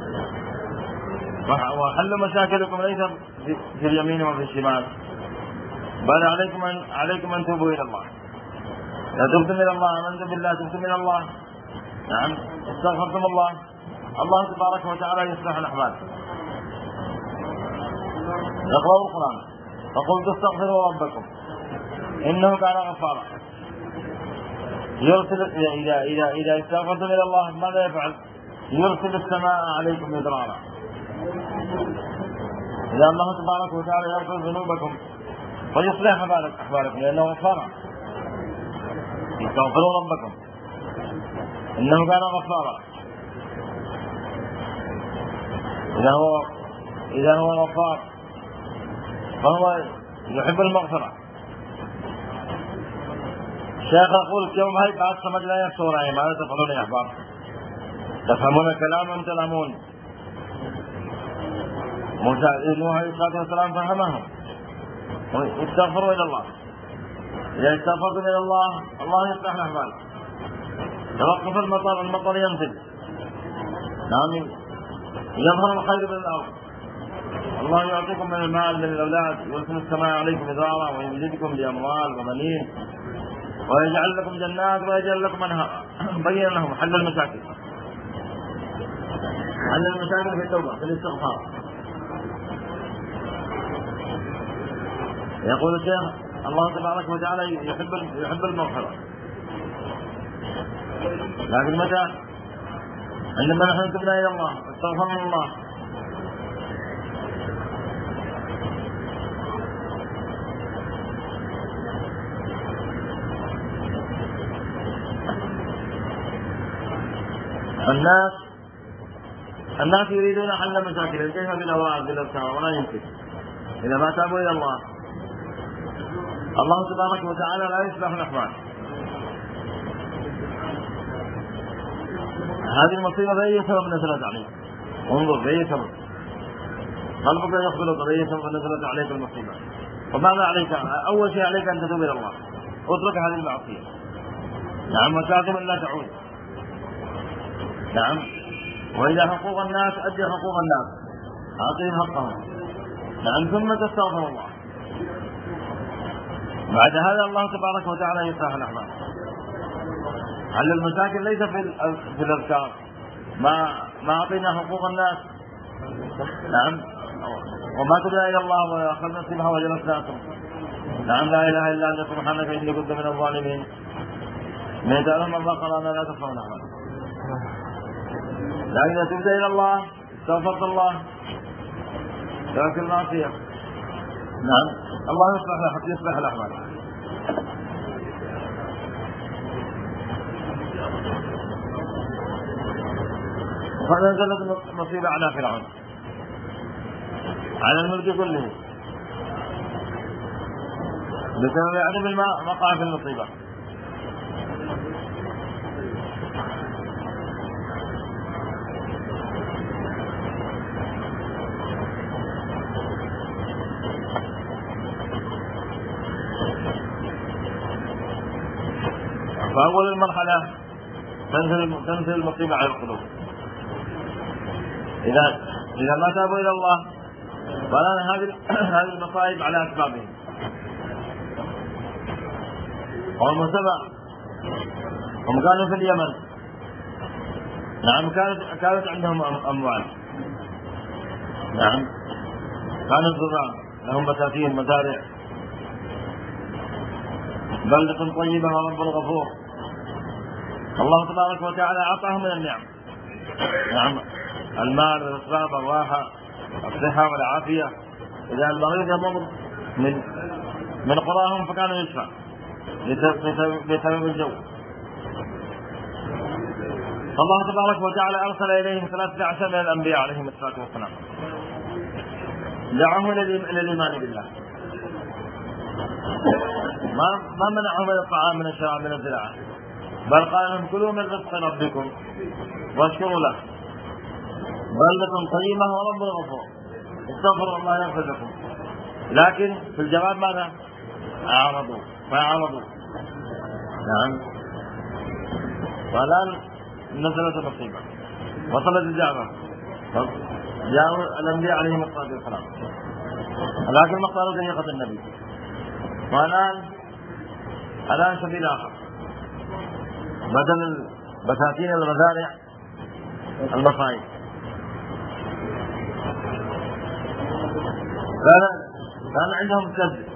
وحل مشاكلكم ليس في اليمين وفي الشمال، بل عليكم أن توبوا إلى الله. إذا تبتم إلى الله، آمنتم بالله، تبتم إلى الله، نعم، استغفرتم الله تبارك وتعالى يصلح الأحوال. اقرأوا القرآن فقلت استغفروا ربكم إنه كان غفارا. يرسل إذا استغفرتم إلى الله ماذا يفعل؟ يرسل السماء عليكم مدرارا. إذا الله تبارك وتعالى يغفر ذنوبكم ويصلح أحوالكم لأنه غفار. استغفروا ربكم إنه كان غفارا. إذا هو غفار فهو يحب المغفرة. الشيخ يقول يوم هاي بعد صمد لا يفتون أي ماذا تفعلون يا أحباب؟ تفهمون الكلام أم تلامون؟ موسى نوح عليه الصلاة والسلام فهمهم استغفروا إلى الله. إذا استغفرتم إلى الله الله يصلح الأحوال. توقف المطر ينزل. نعم يظهر الخير بالأرض. الله يعطيكم من المال من الأولاد يرسل السماء عليكم إدارة ويمددكم بأموال وبنين ويجعل لكم جنات ويجعل لكم أنهار. بين لهم حل المشاكل. حل المشاكل في التوبة في الاستغفار. يقول الشيخ الله تبارك وتعالى يحب المغفرة، لكن متى؟ عندما نحن تبنا إلى الله استغفرنا الله. الناس يريدون حل مشاكل كيف بالأوراق بالأذكار ولا يمكن إذا ما تابوا إلى الله. الله تبارك وتعالى لا يصلح الأحوال. هذه المصيبة بأي سبب نزلت عليك؟ انظر بأي سبب قلبك يخبرك بأي سبب نزلت عليك المصيبة. وماذا عليك؟ أول شيء عليك أن تتوب إلى الله، اترك هذه المعصية. نعم وكاظما لا تعود. نعم وإذا حقوق الناس أدي حقوق الناس أعطيهم حقهم. نعم ثم تستغفر الله. بعد هذا الله تبارك وتعالى يصلح الأحوال. حل المشاكل ليس في الأذكار ما أعطينا حقوق الناس. نعم وما تبنا إلى الله وأخذنا السبحة وجلسناكم. نعم لا إله إلا أنت سبحانك إني كنت من الظالمين. من تعلم الله قال لا تخافون أحدا. لكن إذا تبت إلى الله استغفرت الله ترك المعصية. نعم الله يصلح الأحوال. فنزلت مصيبة على فرعون على الملك كله بسبب عدم الماء وقع في المصيبة. فأول المرحلة تنزل المصيبة على القلوب. إذا ما تابوا إلى الله فلان هذه المصائب على أسبابهم. قوم سبع هم كانوا في اليمن. نعم كانت عندهم أموال. نعم كانوا زراع لهم بساتين مزارع. بلدة طيبة ورب الغفور. الله تبارك وتعالى أعطاهم من النعم. نعم المال والأسباب والراحة الصحة والعافية. إذا المريض يمر من قراهم فكانوا يشفى بسبب الجو. الله تبارك وتعالى أرسل إليهم 13 من الأنبياء عليهم الصلاة والسلام دعوهم إلى الإيمان بالله. ما منعهم من الطعام من الشراب من الزراعة، بل قال لهم كلوا من رزق ربكم واشكروا له بلدة طيبة ورب غفور استغفروا الله يغفر لكم. لكن في الجواب ماذا؟ فأعرضوا. نعم والآن نزلت المصيبة وصلت الدعوة جاءوا الأنبياء عليهم الصلاة والسلام لكن ما اختاروا طريقة النبي. والآن سبيل آخر بدل البساتين المزارع المصائب. كان عندهم كذب.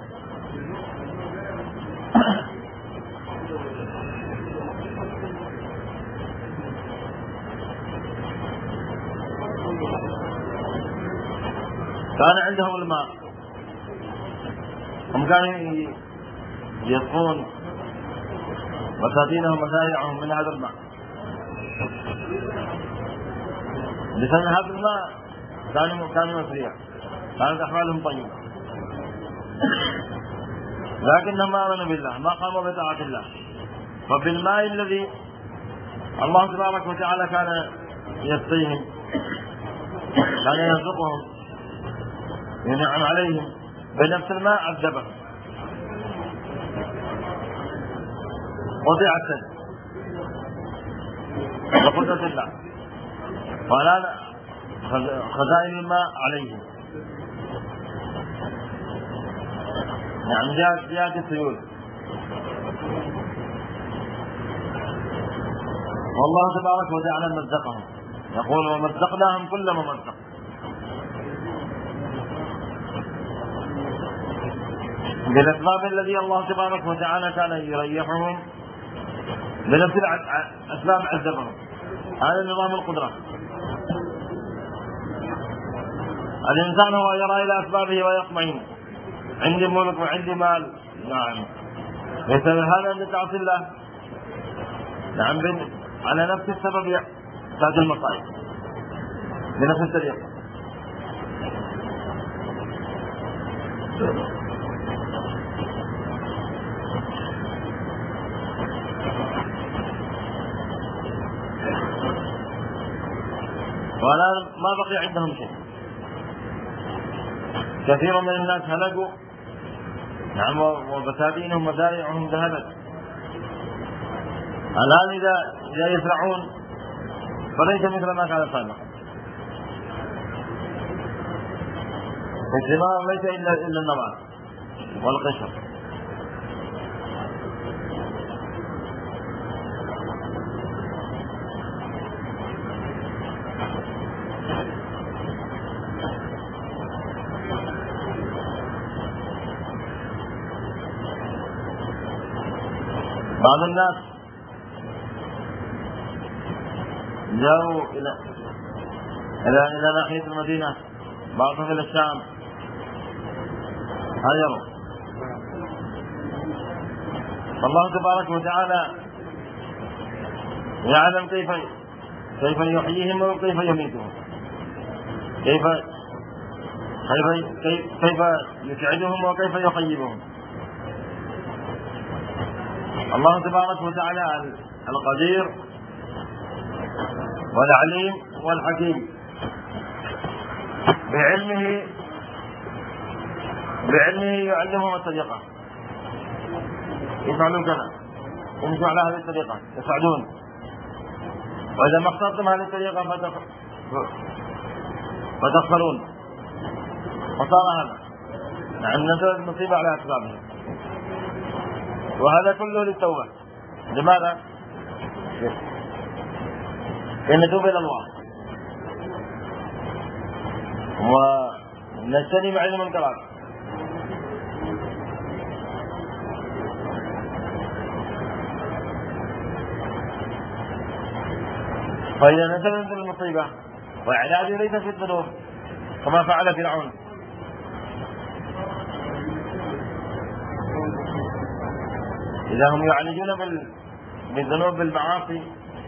كان عندهم الماء هم كانوا يسقون بساتينهم ومزارعهم من هذا الماء، لأن هذا الماء كانوا مسريا، كانت أحوالهم طيبة، لكنهم ما آمنوا بالله، ما قاموا بطاعة الله. فبالماء الذي الله تبارك وتعالى كان يسقيهم، كان يرزقهم، ينعم عليهم، بنفس الماء عذبهم، قطع السد بقدرة الله، ولا خزائن الماء عليهم، يعني جاءت السيول. والله تبارك وتعالى مزقهم، يقول ومزقناهم كل ممزق. بالأسباب الذي الله تبارك وتعالى كان يريحهم، بنفس الأسباب عذبهم. هذا نظام القدرة. الإنسان هو يرى إلى أسبابه ويطمئن، عندي ملك وعندي مال، نعم، ليس هذا أن تعصي الله، نعم، على نفس السبب تأتي المصائب بنفس الطريقة. ولا ما بقي عندهم شيء. كثير من الناس هلكوا، نعم، وبساتينهم ومزارعهم ذهبت. الآن إذا يزرعون فليس مثل ما كان سابقا. الثمار ليس إلا النبات والقشر. بعض الناس جاءوا إلى ناحية المدينة، بعضهم إلى الشام، هاجروا. فالله تبارك وتعالى يعلم كيف يحييهم وكيف يميتهم، كيف يسعدهم وكيف يخيبهم. الله تبارك وتعالى القدير والعليم والحكيم، بعلمه يعلمهم الطريقة، يفعلون كذا، يمشوا على هذه الطريقة يسعدون. وإذا ما اخترتم هذه الطريقة فتخسرون. وصار هذا، يعني نزلت المصيبة على أسبابه. وهذا كله للتوبة. لماذا؟ لنتوب إلى الله ونجتنب عن المنكرات. فإذا نزلت المصيبة وعلاجه ليس في الذنوب كما فعل فرعون، إذا هم يعالجون بالذنوب بالمعاصي،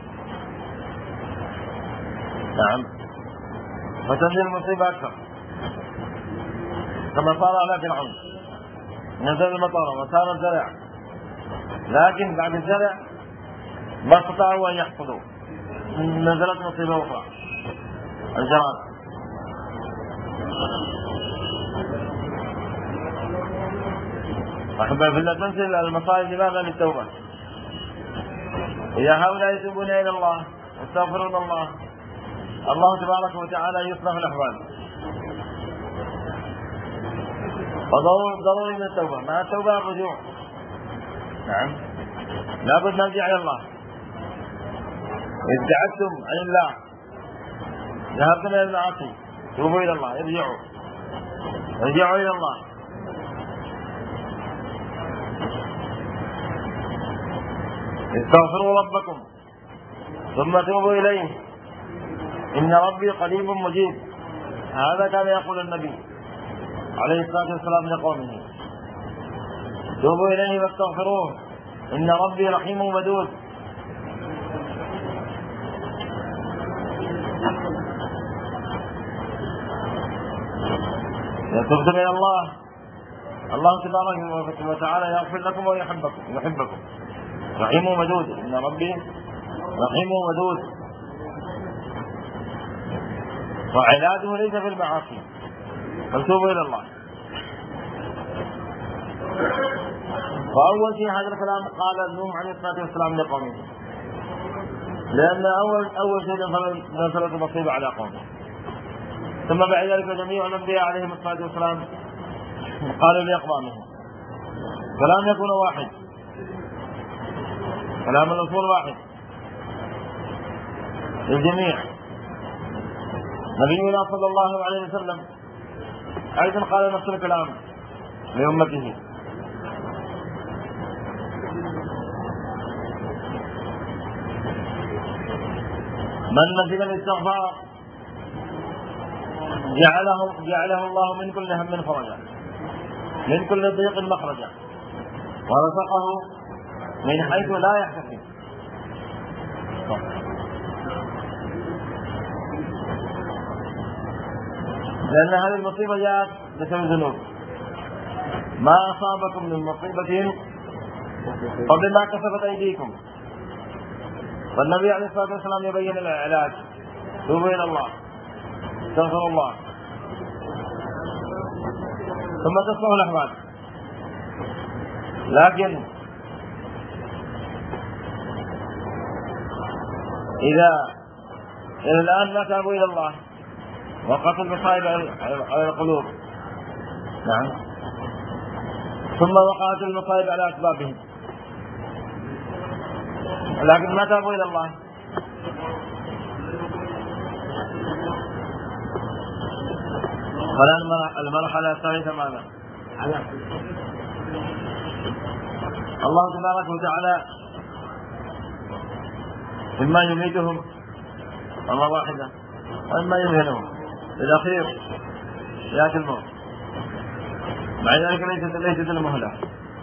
نعم، فتنزل المصيبة أكثر كما صار على فرعون. نزل المطر وصار الزرع، لكن بعد الزرع ما استطاعوا أن يحصدوا، نزلت مصيبة أخرى، الجراد. أحبائي في الله، تنزل المصائب لماذا؟ للتوبة. إذا هؤلاء يتوبون إلى الله واستغفرون الله، الله تبارك وتعالى يصلح الأحوال. وضروري من التوبة، مع التوبة الرجوع، نعم، لابد نرجع إلى الله. إذ ابتعدتم عن الله، ذهبتم إلى المعاصي، توبوا إلى الله، ارجعوا إلى الله. استغفروا ربكم ثم توبوا إليه إن ربي قريب مجيب. هذا كان يقول النبي عليه الصلاة والسلام لقومه. توبوا إليه واستغفروه إن ربي رحيم ودود. إذا تبتم إلى الله، الله تبارك وتعالى يغفر لكم ويحبكم. رحيم ودود، إن ربي رحيم ودود. وعلاجه ليس في المعاصي، فتوبوا إلى الله. وأول شيء هذا الكلام قال نوح عليه الصلاة والسلام لقومه، لأن أول شيء نزلت المصيبة على قومه. ثم بعد ذلك جميع الأنبياء عليهم الصلاة والسلام قالوا لأقوامهم. كلام يكون واحد، كلام الأصول واحد للجميع. نبينا صلى الله عليه وسلم أيضا قال نفس الكلام لأمته. من نسي الاستغفار جعله الله من كل هم فرجا، من كل ضيق مخرجا، ورزقه من حيث لا يحتسب. لأن هذه المصيبة جاءت بسبب الذنوب. ما أصابكم من مصيبة قبل ما كسبت أيديكم. والنبي عليه الصلاة والسلام يبين العلاج: توبوا إلى الله، استغفروا الله، ثم تصلحوا الأحوال. لكن إذا الآن لا تابوا إلى الله وقت المصائب على القلوب، نعم، ثم وقعت المصائب على أسبابهم، لكن ما تابوا إلى الله، فلا المرحلة الثالثة ماذا؟ الله تبارك وتعالى إما يميتهم مرة واحدة وإما يمهلهم، بالأخير يأتي الموت. مع ذلك ليست المهلة.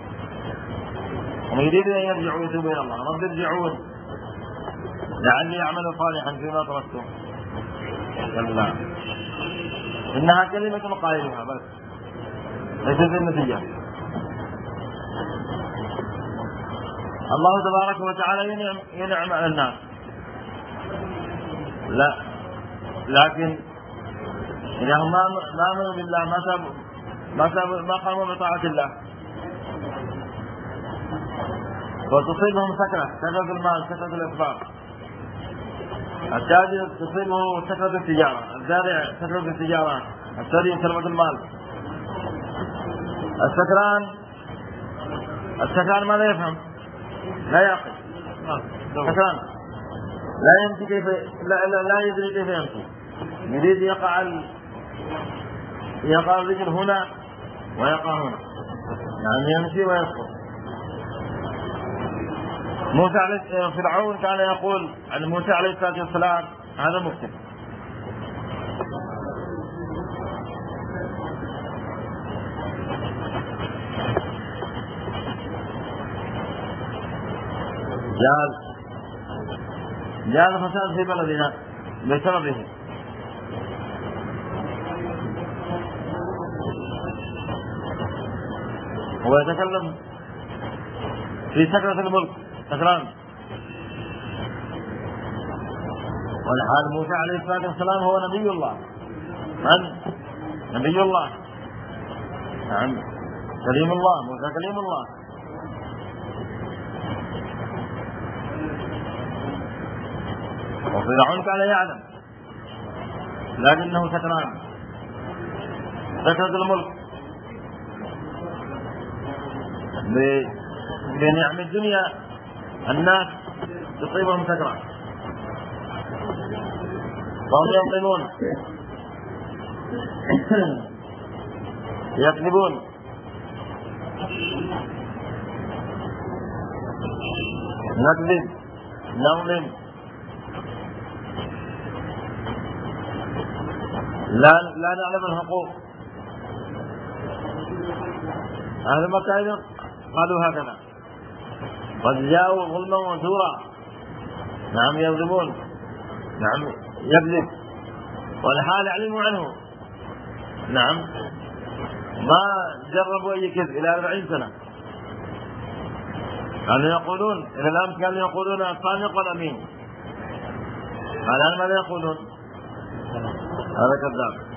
هم يريدون أن يرجعوا يتوبوا إلى الله. رب ارجعون لعلي أعمل صالحا فيما تركتم. كلا، إنها كلمة قائلها بس، ليست النتيجة. الله تبارك وتعالى ينعم على الناس، لا، لكن إذا هم ما آمنوا بالله، ما قاموا بطاعة الله، وتصيبهم سكرة المال، سكرة الإصبار. التاجر تصيبه سكرة التجارة، الزارع سكرة التجارة، الثري سكرة المال. السكران ما لا يفهم، لا يعقل، سكران لا يمشي كيف، لا يدري كيف يمشي. يريد يقع الرجل هنا ويقع هنا، يعني يمشي ويسقط. فرعون كان يقول عن موسى عليه الصلاة والسلام: هذا مفتر. جاء الفساد في بلدنا بسببه. هو يتكلم في سكرة الملك، سكران. والحال موسى عليه الصلاة والسلام هو نبي الله. من؟ نبي الله، نعم، كليم الله، موسى كليم الله. وفرعون كان يعلم، لكنه سكران، سكرة الملك بنعم الدنيا. الناس تصيبهم سكرة وهم ينقلون يكذبون، نكذب، نظلم، لا نعلم الحقوق. هذا مكائد قالوا هكذا: قد جاءوا ظلما وزورا. نعم يظلمون، نعم يكذب، والحال علموا عنه. نعم ما جربوا أي كذب إلى 40 سنة. كانوا يقولون إلى الآن كانوا يقولون الصادق والأمين، الآن ماذا يقولون؟ هذا كذاب.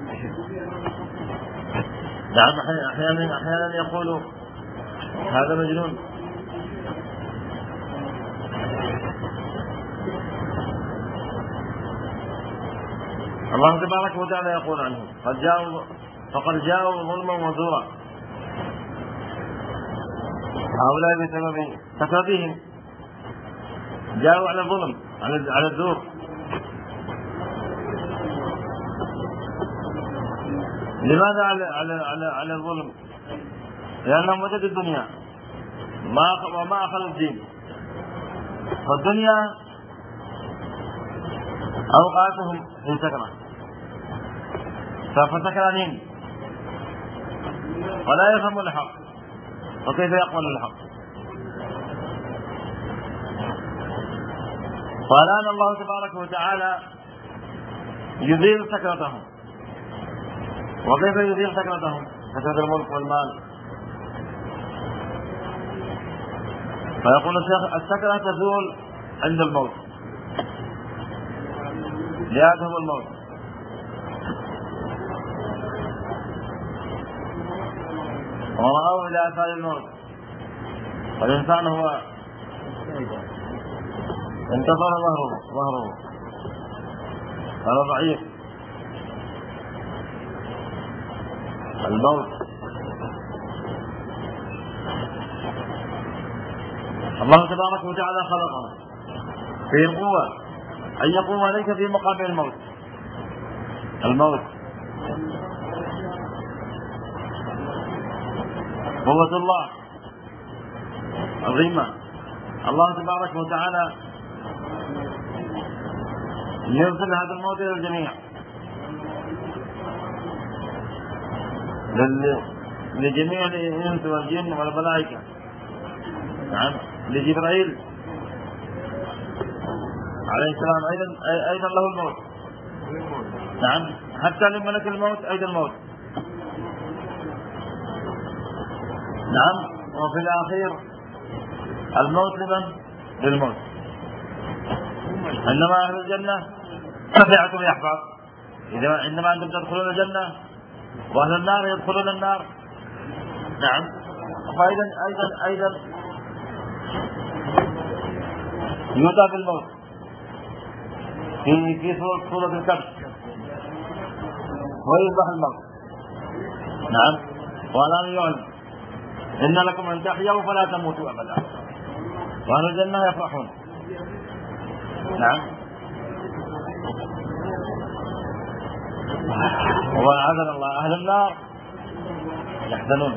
نعم أحيانا يقولوا هذا مجنون. الله تبارك وتعالى يقول عنه: فقد جاءوا ظلما وزورا. هؤلاء بسبب كثرتهم جاءوا على الظلم، على الزور. لماذا على الظلم؟ لأنهم وجدوا الدنيا وما أخذوا الدين. فالدنيا أوقاتهم في سكرة، فسكرانين ولا يفهمون الحق، وكيف يقبلون الحق؟ فالآن الله تبارك وتعالى يزيل سكرتهم. وكيف يزيل سكرتهم؟ سكرة الملك والمال. فيقول السكرة تزول عند الموت، لآتهم الموت. ورأوا إلى آثار الموت، والإنسان هو انتصر ظهره، فهو ضعيف. الموت الله تبارك وتعالى خلقه فيه القوة أن يقوم عليك في مقابل الموت. قوة الله عظيمة. الله تبارك وتعالى يرسل هذا الموت إلى الجميع، لجميع الإنس والجن والملائكة. نعم لجبرائيل عليه السلام أيضا له الموت. نعم حتى لملك الموت أيضا الموت. نعم وفي الأخير الموت للموت. عندما أهل الجنة شفاعة يحفظ، عندما أنتم تدخلون الجنة وأهل النار يدخلون النار. نعم فأيضا أيضا يؤتى بالموت في سورة الكبش ويذبح الموت. نعم والآن يعلم إن لكم أن تحيوا فلا تموتوا أبدا، وأهل الجنة يفرحون. نعم وعاذنا الله أهل النار يحزنون.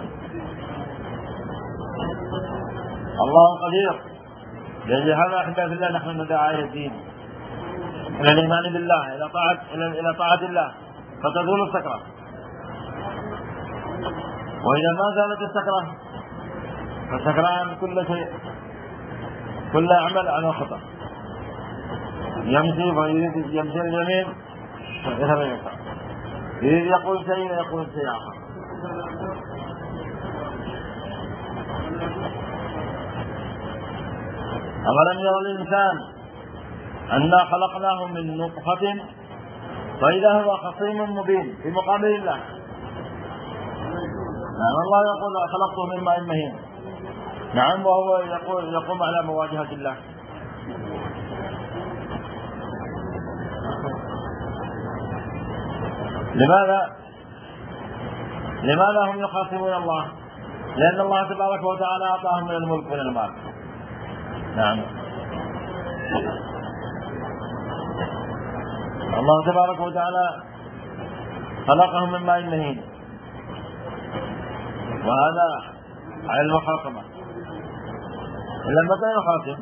الله قدير. لهذا أحباب الله نحن ندعى إلى الدين، إلى الإيمان بالله، إلى طاعة الله، فتزول السكرة. وإذا ما زالت السكرة فالسكران كل شيء، كل عمل عنه خطأ. يمشي اليمين يذهب اليسار، يريد يقول شيء ويقول شيء آخر. أولم يرى الإنسان أنا خلقناه من نطفة فإذا هو خصيم مبين في مقابل الله. نعم الله يقول خلقته من ماء مهين. نعم وهو يقوم على مواجهة الله. لماذا هم يخاصمون الله؟ لأن الله تبارك وتعالى أعطاهم من الملك من المال. نعم الله تبارك وتعالى خلقهم من ماء مهين، وهذا على المخاصمة. إلا متى يخاصم؟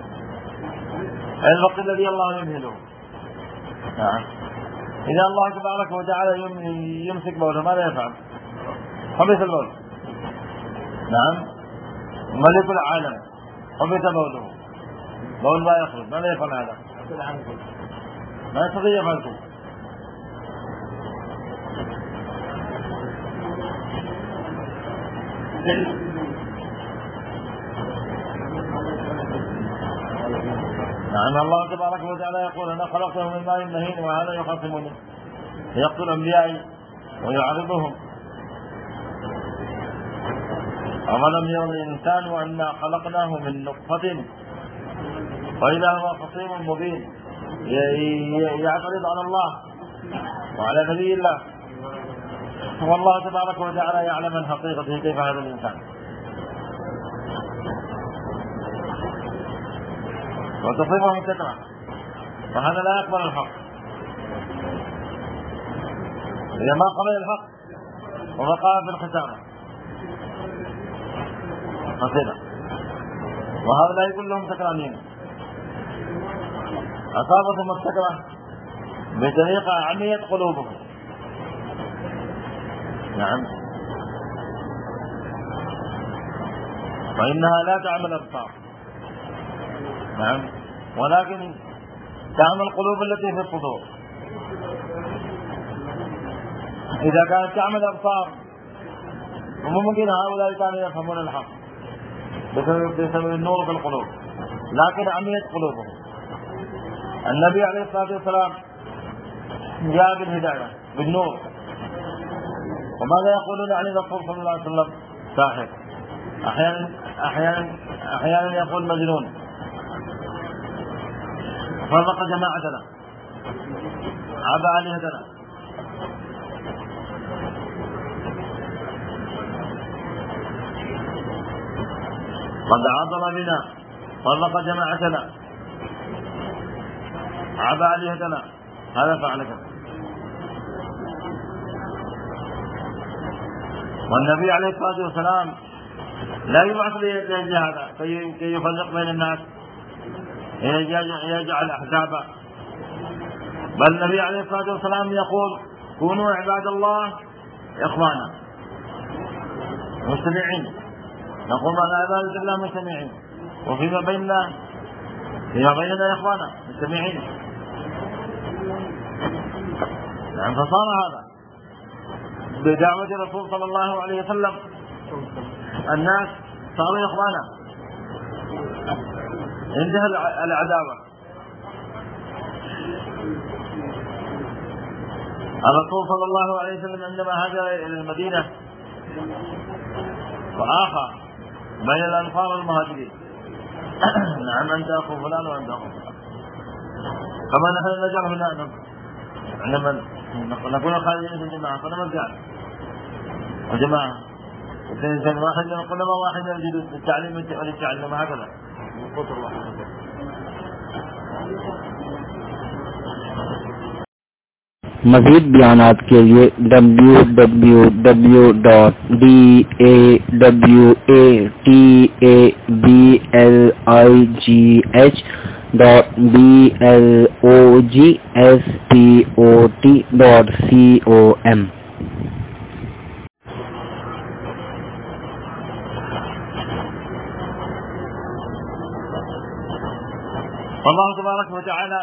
الوقت الذي الله يمهله. نعم إذا الله تبارك وتعالى يمسك موته ماذا يفعل؟ خبث الموت. نعم ملك العالم حبس بوله، بول لا يخرج، ماذا يفعل هذا؟ ما يستطيع يفعل. نعم الله تبارك وتعالى يقول أنا خلقته من ماء مهين وهذا يخاصمني يقتل أنبيائي ويعرضهم. أولم يرى الإنسان أنا خلقناه من نطفة فإذا هو خصيم مبين يعترض على الله وعلى نبي الله، والله تبارك وتعالى يعلم من حقيقته كيف هذا الإنسان. وتصفهم التكرة، فهذا لا يقبل الحق. إذا ما قبل الحق وبقى في الخسارة خسرة، وهؤلاء كلهم سكرانين أصابتهم السكرة بطريقة عميت قلوبهم. نعم، فإنها لا تعمل الأبصار، نعم، ولكن تعمل القلوب التي في الصدور. إذا كانت تعمل الأبصار وممكن هؤلاء كانوا يفهمون الحق بسبب النور في القلوب، لكن عميت قلوبهم. النبي عليه الصلاة والسلام جاء بالهداية بالنور، وماذا يقولون عن الرسول صلى الله عليه وسلم؟ ساحر، أحيانا يقول مجنون. فرق جماعتنا، عبى آلهتنا. قد عظم بنا، فرق جماعتنا، عبى آلهتنا، هذا فعل كذا. والنبي عليه الصلاة والسلام لا يبعث لأجل هذا كي يفرق بين الناس يجعل أحزابا، بل النبي عليه الصلاة والسلام يقول كونوا عباد الله إخوانا مجتمعين. نقول على عبادة الله مجتمعين، وفيما بيننا إخوانا مجتمعين. يعني فصار هذا بدعوة الرسول صلى الله عليه وسلم، الناس صاروا إخوانا، انتهى العداوة. الرسول صلى الله عليه وسلم عندما هاجر إلى المدينة وآخى بين الأنصار والمهاجرين. نعم، أنت أخو فلان وأنت أخو فلان، كما نحن نجعل هنا عندما نكون خارجين في الجماعة فنرجع الجماعة إنسان واحد يقول ما واحد يجد التعليم والتعلم هكذا. मज़ीद बयानात के लिए www.dawabligspot.com. الله تبارك وتعالى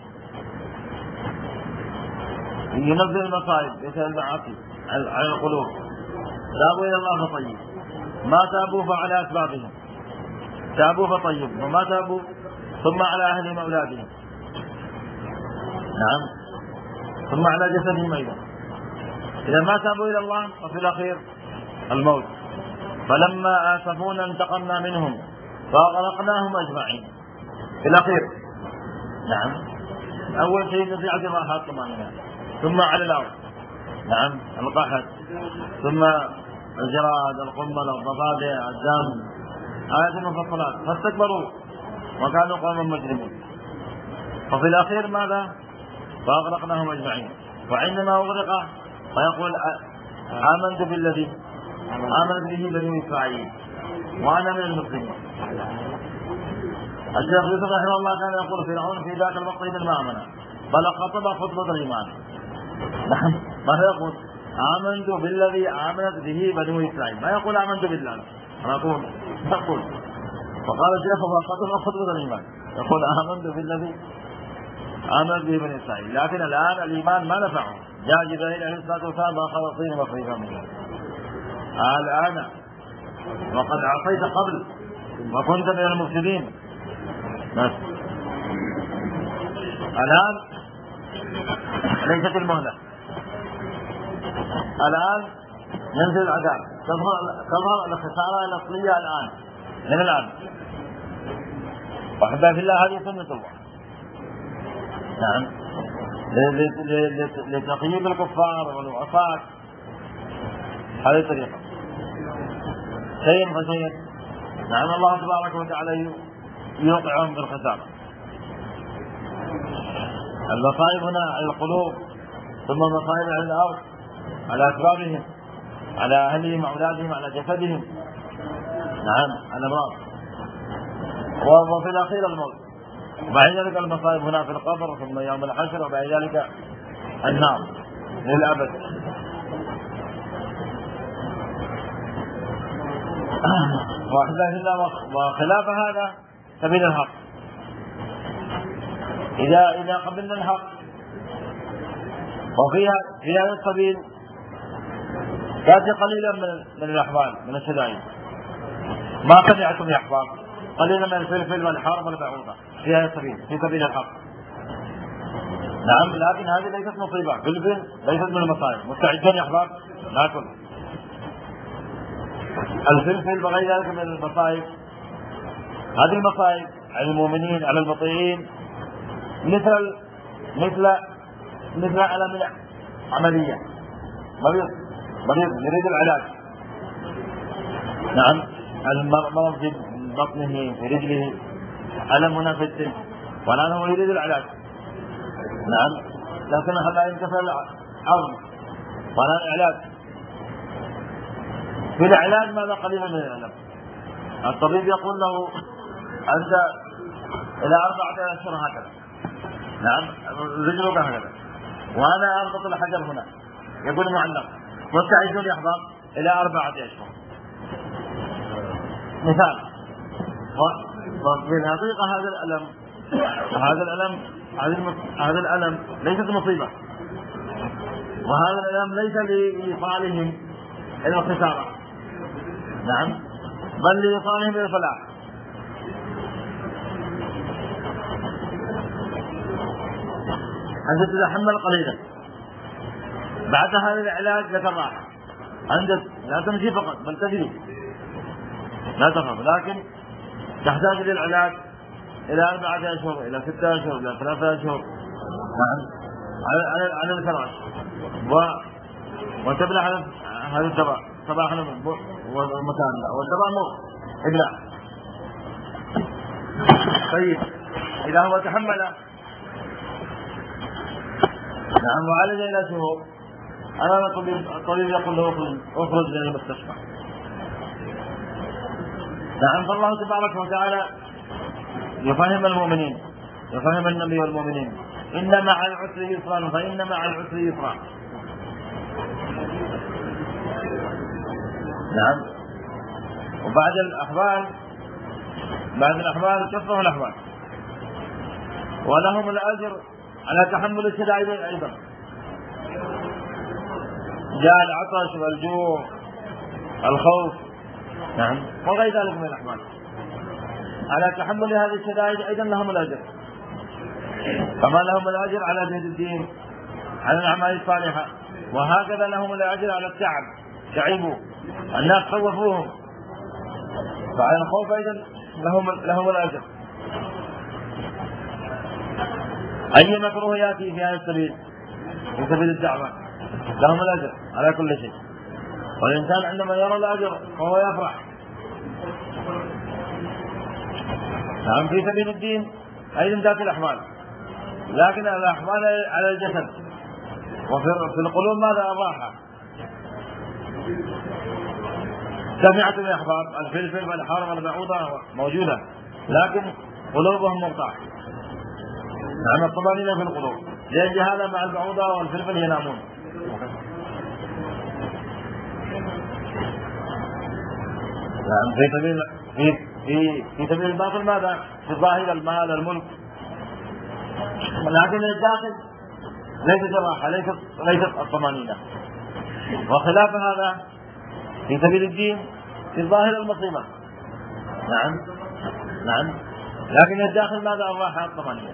ينزل المصائب يسأل المعاصي على القلوب. تابوا إلى الله فطيب، ما تابوا فعلى أسبابهم، تابوا فطيب، وما تابوا ثم على أهلهم أولادهم، نعم، ثم على جسدهم أيضا. إذا ما تابوا إلى الله وفي الأخير الموت. فلما آسفونا انتقمنا منهم فأغرقناهم أجمعين في الأخير. نعم، أول شيء نزيع جراحات طمأنينة، ثم على الأرض، نعم، القحط، ثم الجراد، القمل، الضفادع، الدم، آيات المفصلات، فاستكبروا وكانوا قوما مجرمين. وفي الأخير ماذا؟ فأغرقناهم أجمعين. وعندما أغرق فيقول آمنت بالذي آمنت به بني إسرائيل وأنا من المسلمين. الشيخ يوسف رحمه الله كان يقول فرعون في ذاك الوقت إذا ما آمن بل خطب خطبة الإيمان. ماذا يقول؟ آمنت بالذي آمنت به بني إسرائيل، ما يقول آمنت بالله، أنا أقول فقال الشيخ فقط خطبة الإيمان يقول آمنت بالذي آمن به بني إسرائيل، لكن الآن الإيمان ما نفعه. جاء جبريل عليه الصلاة والسلام وأخذ الطين وخريفا منه. الآن وقد عصيت قبل وكنت من المفسدين. بس الآن ليست المهلة، الآن ينزل العذاب، تظهر الخسارة الأصلية الآن من الآن. وأحبها في الله، هذه سنة الله. نعم، لتقييد الكفار والعصاة هذه الطريقة شيء فشيء. نعم، الله تبارك وتعالى يوقعهم بالخسارة. المصائب هنا على القلوب، ثم المصائب على الأرض، على أسبابهم، على أهلهم وأولادهم، على جسدهم. نعم، الأمراض، وفي الأخير الموت، وبعد ذلك المصائب هنا في القبر، ثم يوم الحشر، وبعد ذلك النار للأبد. وخلاف هذا سبيل الحق. إذا قبلنا الحق في هذا السبيل تأتي قليلا من الأحوال، من الشدائد. ما سمعتم يا أحباب قليلا من الفلفل والحرب والبعوضة في هذا السبيل، في سبيل الحق. نعم، لكن هذه ليست مصيبة، فلفل ليست من المصائب. مستعدون يا أحباب ناكل الفلفل وغير ذلك من المصائب. هذه المصائب على المؤمنين على المطيعين مثل ألم عملية، مريض يريد العلاج. نعم، المرض في بطنه في رجله، ألم هنا في السن، والآن هو يريد العلاج. نعم، لكنها لا ينكسر العظم، والآن علاج. في العلاج ماذا قليلا من الألم. الطبيب يقول له أنت إلى 4 أشهر هكذا. نعم، رجلك هكذا، وأنا أربط الحجر هنا، يقول معلق. مستعدون يا أحباب إلى 4 أشهر مثال. وفي الحقيقة هذا الألم ليست مصيبة، وهذا الألم ليس لإيصالهم إلى الخسارة. نعم، بل لإيصالهم إلى الفلاح. أنت تتحمل قليلا، بعد هذا العلاج لك الراحة. أنت لا تمشي فقط بل تجري، لا تخاف، لكن تحتاج للعلاج إلى 4 أشهر، إلى 6 أشهر، إلى 3 أشهر. نعم، على الفراش، وتبلع هذا الدواء صباحا ومساء، والدواء مر إبلاع. طيب، إذا هو تحمل نعم وعالج إلى شهور، الطبيب يقول له اخرج من المستشفى. نعم، فالله تبارك وتعالى يفهم المؤمنين، يفهم النبي والمؤمنين إن مع العسر يسرا، فإن مع العسر يسرا. نعم، وبعد الأحوال كفهم الأحوال، ولهم الأجر على تحمل الشدائد أيضا. جاء العطش والجوع الخوف، نعم، وغير ذلك من الأحوال، على تحمل هذه الشدائد أيضا لهم الأجر، كما لهم الأجر على جهد الدين، على الأعمال الصالحة. وهكذا لهم الأجر على التعب، تعبوا الناس خوفوهم، فعلى الخوف أيضا لهم الأجر. أي مكروه يأتي في هذا السبيل، في سبيل الدعوة، لهم الأجر على كل شيء. والإنسان عندما يرى الأجر فهو يفرح. نعم، في سبيل الدين أيضا ذات الأحوال، لكن الأحوال على الجسد، وفي القلوب ماذا؟ الراحة. سمعتم يا أحباب الفلفل والحرب والبعوضة موجودة، لكن قلوبهم مقطعة. نعم، الطمأنينة في القلوب، لأن جهالة مع البعوضة والفلفل ينامون. يعني في سبيل الباطل ماذا؟ في الظاهر المال الملك، لكن الداخل ليست الراحة، ليست الطمأنينة. وخلاف هذا في سبيل الدين في الظاهر المصيبة، نعم، لكن الداخل ماذا؟ الراحة الطمأنينة.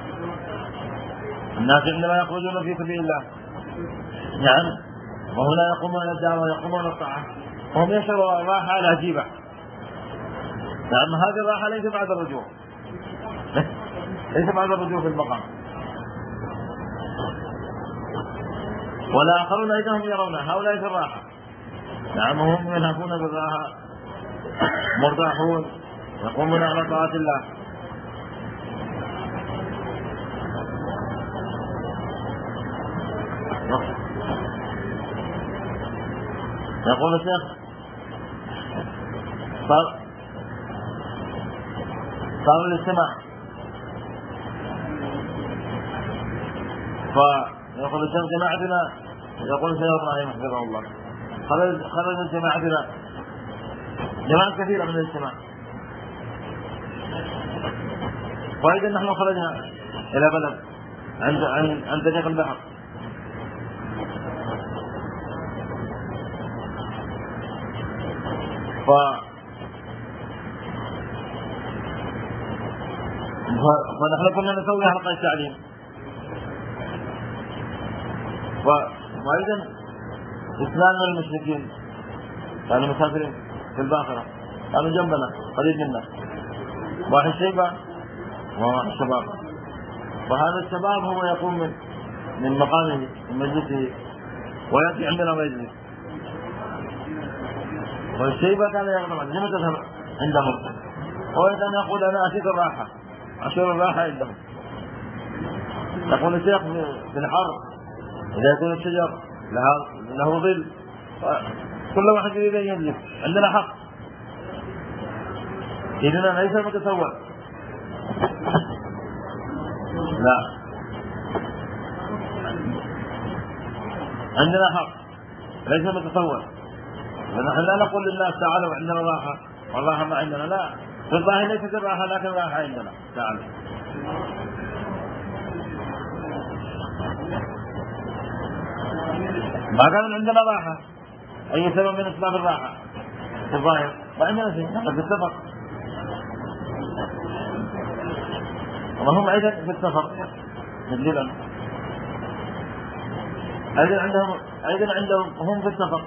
الناس عندما يخرجون في سبيل الله نعم وهنا يقومون الدعوة ويقومون الطاعة وهم يشعروا الراحة العجيبة. نعم هذه الراحة ليس بعد الرجوع، ليس بعد الرجوع في المقام. والآخرون أيضا هم يرون هؤلاء في الراحة، نعم هم ينهكون بالراحة مرتاحون يقومون على طاعة الله. يقول الشيخ صار الاجتماع، فيقول الشيخ جماعتنا، يقول الشيخ إبراهيم حفظه الله خرج جماعتنا جماعات كثيرة من الاجتماع، وإذا نحن خرجنا إلى بلد عند طريق البحر، فنحن كنا نسوي حلقة التعليم، وأيضا إسلام المشركين كانوا مسافرين في الباخرة، كانوا جنبنا قريب منا، واحد شيبة وواحد شباب، وهذا الشباب هو يقوم من مقامه من مجلسه ويأتي عندنا مجلس، والشيبة كان يغضب لما تذهب عندهم، وكان يقول أنا أشيك الراحة، أشير الراحة عندهم. يقول الشيخ في الحر إذا يكون الشجر له ظل كل واحد يريد أن يجلس، عندنا حق، ديننا ليس متسول، لا عندنا حق ليس متسول، ونحن لا نقول للناس تعالوا عندنا راحة والراحة ما عندنا، لا، في الظاهر ليست الراحة لكن الراحة عندنا، تعالوا. ما كان عندنا راحة أي سبب من أسباب الراحة في الظاهر ما عندنا شيء، نحن في السفر، وهم أيضا في السفر مثلنا، أيضا عندهم هم في السفر.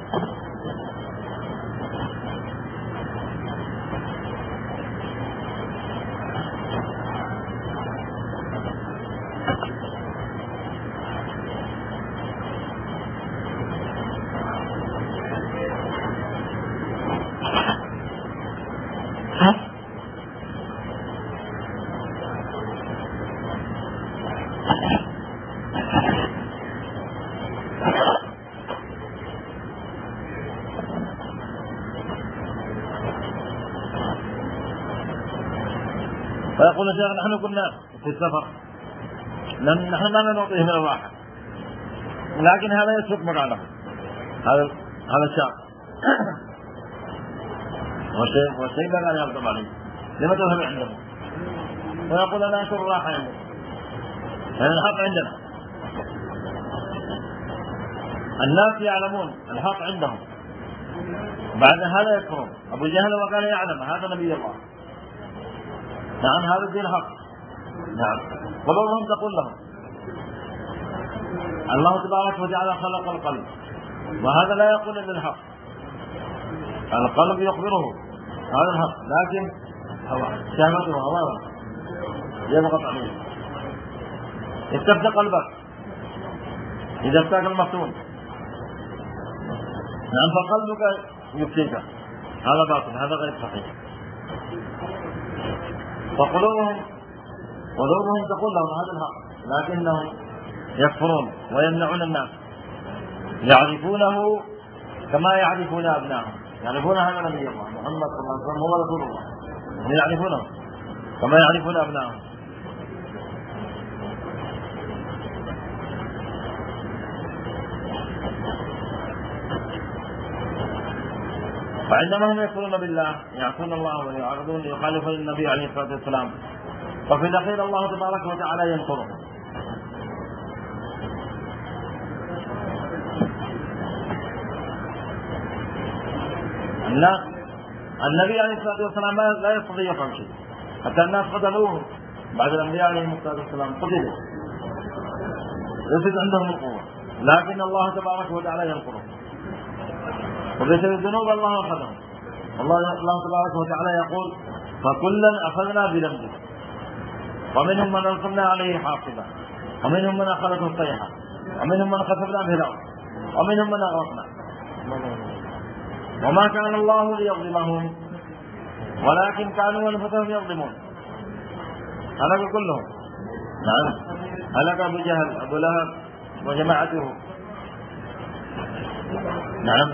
فيقول الشيخ نحن كنا في السفر نحن ما نعطيه من الراحة، لكن هذا يسوق مكانه، هذا الشاب والشيء لا يغضب عليه لما تذهب عندهم، ويقول أنا أشعر الراحة عندهم، يعني الحق عندنا، الناس يعلمون الحق عندهم، بعد هذا يكفرون. أبو جهل وكان يعلم هذا نبي الله، نعم هذا الدين الحق، نعم، قلوبهم تقول لهم الله تبارك وتعالى خلق القلب، وهذا لا يقول إلا الحق، القلب يخبره هذا الحق، لكن شهوته هواه يضغط عليه. استفتى قلبك إذا افتاك المفتون، نعم، فقلبك يفتيك، هذا باطل، هذا غير صحيح. فقلوبهم تقول لهم هذا الحق، لكنهم يكفرون ويمنعون الناس، يعرفونه كما يعرفون أبنائهم، يعرفون هذا نبي الله محمد صلى الله عليه وسلم هو رسول الله، هم يعرفونه كما يعرفون أبنائهم. وعندما هم يكفرون بالله يعصون الله ويعرضون يخالفون النبي عليه الصلاة والسلام، وفي الأخير الله تبارك وتعالى ينصرهم. النبي عليه الصلاة والسلام لا يستطيع يفعل شيء، حتى الناس قتلوه بعد الأنبياء عليهم الصلاة والسلام، قتلوا ليست عندهم القوة، لكن الله تبارك وتعالى ينصرهم. وبسبب الذنوب الله أخذهم. الله تبارك وتعالى يقول: فكلا أخذنا بذنبه ومنهم من أرسلنا عليه حاصبا ومنهم من أخذته الصيحة ومنهم من خسفنا به الأرض ومنهم من أغرقنا وما كان الله ليظلمهم ولكن كانوا أنفسهم يظلمون. هلك كلهم. نعم، هلك أبو جهل أبو لهب وجماعته. نعم.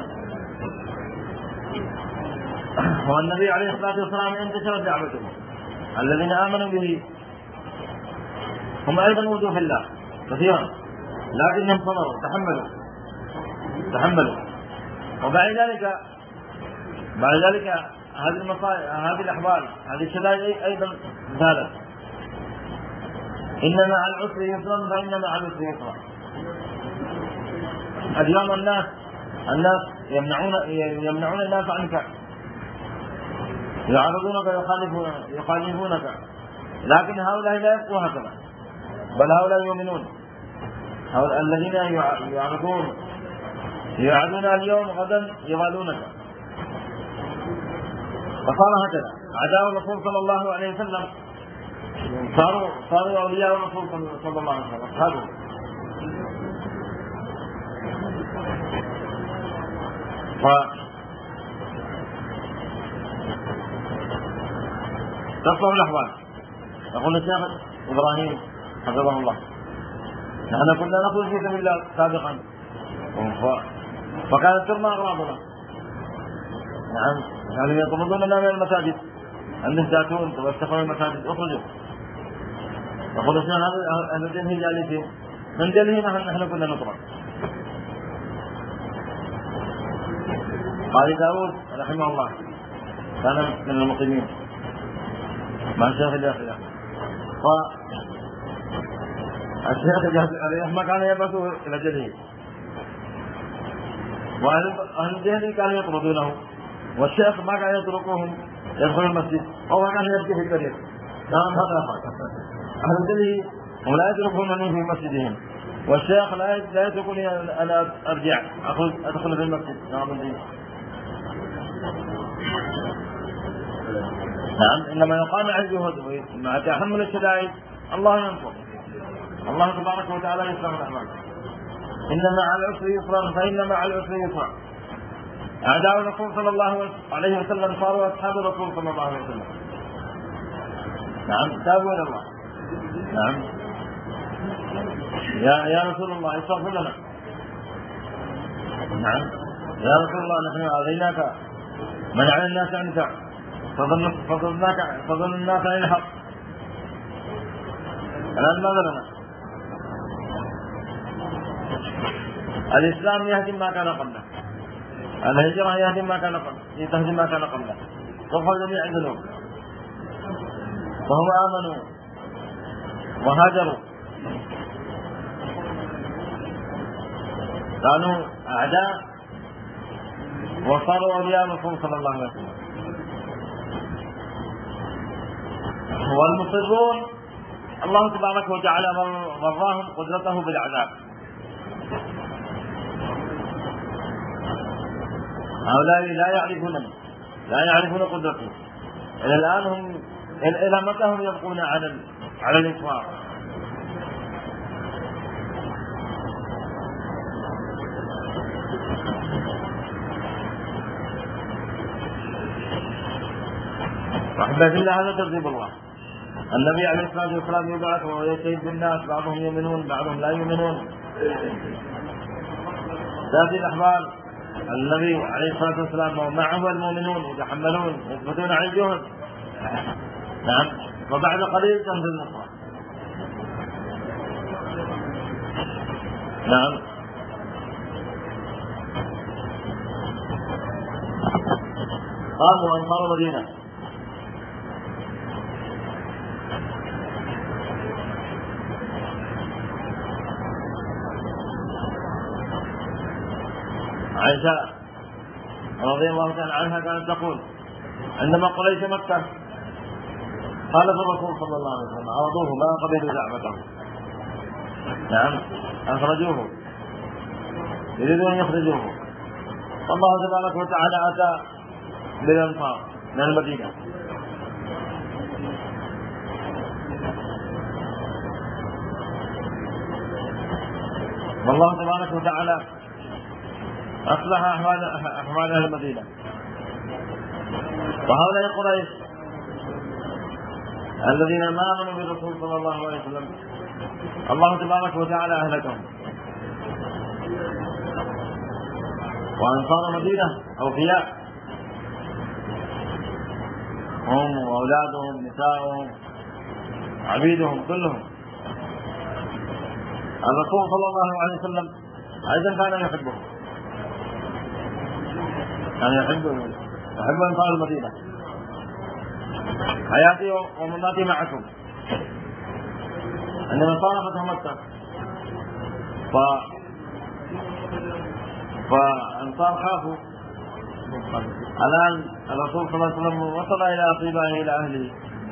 والنبي عليه الصلاة والسلام انتشرت دعوته، الذين آمنوا به هم أيضا وجوا في الله كثيرا، لكنهم صبروا تحملوا. وبعد ذلك هذه الأحوال هذه الشدائد أيضا زالت. إن مع العسر يسرا فإن مع العسر يسرا. اليوم الناس يمنعون الناس عنك، يعرضونك يخالفونك، لكن هؤلاء لا يبقوا هكذا، بل هؤلاء يؤمنون. هؤلاء الذين يعادون اليوم غدا يغالونك. فصار هكذا أعداء الرسول صلى الله عليه وسلم صاروا أولياء الرسول صلى الله عليه وسلم أصحابه. تصلوا الأحوال. يقول الشيخ إبراهيم حفظه الله: نحن كنا نقول في سبيل الله سابقا فكانت ترمى أغراضنا. نعم، يعني يطردوننا من المساجد، عندهم زيتون توسخون المساجد، اخرجوا. يقول الشيخ أهل الدين جالسين من دلهنا نحن كنا نطرد. قال داود رحمه الله كان من المقيمين مع الشيخ الجاهلية، والشيخ الجاهلية ما كان يبعثه إلى جليه، وأهل الجهل كانوا يطردونه، والشيخ ما كان يتركوهم يدخل المسجد، هو كان يبكي في الطريق. أهل الجهل هم لا يتركونني في مسجدهم، والشيخ لا يتركني أن أرجع أدخل في المسجد. نعم، إنما يقام على الجهد مع تحمل الشدائد الله ينصر. الله تبارك وتعالى يسر الأحوال. إن مع العسر يسرا فإن مع العسر يسرا. أعداء الرسول صلى الله عليه وسلم صاروا أصحاب الرسول صلى الله عليه وسلم. نعم، تابوا إلى الله. نعم، يا رسول الله استغفر لنا. نعم، يا رسول الله نحن آذيناك، منعنا الناس عنك، فضلنا الناس عن الحق، الآن ماذا لنا؟ الإسلام يهدم ما كان قبله، الهجرة يهدم ما كان قبله، تغفر جميع الذنوب. فهم آمنوا وهاجروا، كانوا أعداء وصاروا أولياء الرسول صلى الله عليه وسلم. والمصرون الله تبارك وتعالى وراهم قدرته بالعذاب. هؤلاء لا يعرفون قدرته إلى الآن. هم إلى متى هم يبقون على الإصرار؟ أحبة الله، هذا ترتيب الله. النبي عليه الصلاة والسلام يبعث ويشهد بالناس، بعضهم يؤمنون بعضهم لا يؤمنون. تأتي الأحوال النبي عليه الصلاة والسلام ومعه المؤمنون يتحملون يثبتون على الجهد. نعم، وبعد قليل تنزل النصرة. نعم، قاموا أنصار المدينة عائشة رضي الله تعالى عنها كانت تقول عندما قريش مكة خالف الرسول صلى الله عليه وسلم عرضوه ما قبلوا دعوته. نعم أخرجوه يريدون أن يخرجوه، والله تبارك وتعالى أتى بالأنصار من المدينة. والله تبارك وتعالى أصلح أحوال أهل المدينة. وهؤلاء قريش الذين ما آمنوا بالرسول صلى الله عليه وسلم الله تبارك وتعالى أهلكهم، وأنصار المدينة أوفياء هم وأولادهم نساؤهم عبيدهم كلهم. الرسول صلى الله عليه وسلم أيضا كان يحبهم، كان يحب أنصار المدينة. حياتي ومماتي معكم. عندما صار فتح مكة فأنصار خافوا. الآن الرسول صلى الله عليه وسلم وصل إلى طيبة إلى أهله،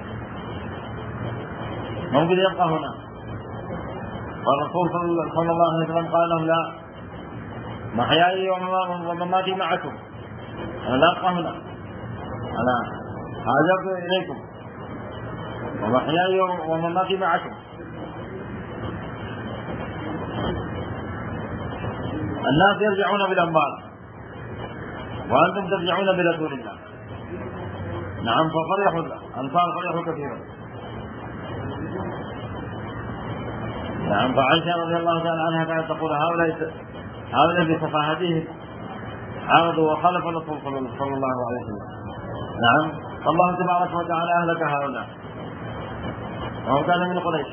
ممكن يبقى هنا. فالرسول صلى الله عليه وسلم قال لهم لا، محياي ومماتي معكم، أنا لا أبقى هنا، أنا هاجرت إليكم ومحياي ومماتي معكم. الناس يرجعون بالأنبال وأنتم ترجعون برسول الله. نعم ففرحوا الأنصار فرحوا كثيرا. نعم فعائشة رضي الله تعالى عنها كانت تقول هؤلاء بسفاهتهم عرضوا وخالف الرسول صلى الله عليه وسلم. نعم الله تبارك وتعالى أهلك هؤلاء وهم كانوا من قريش.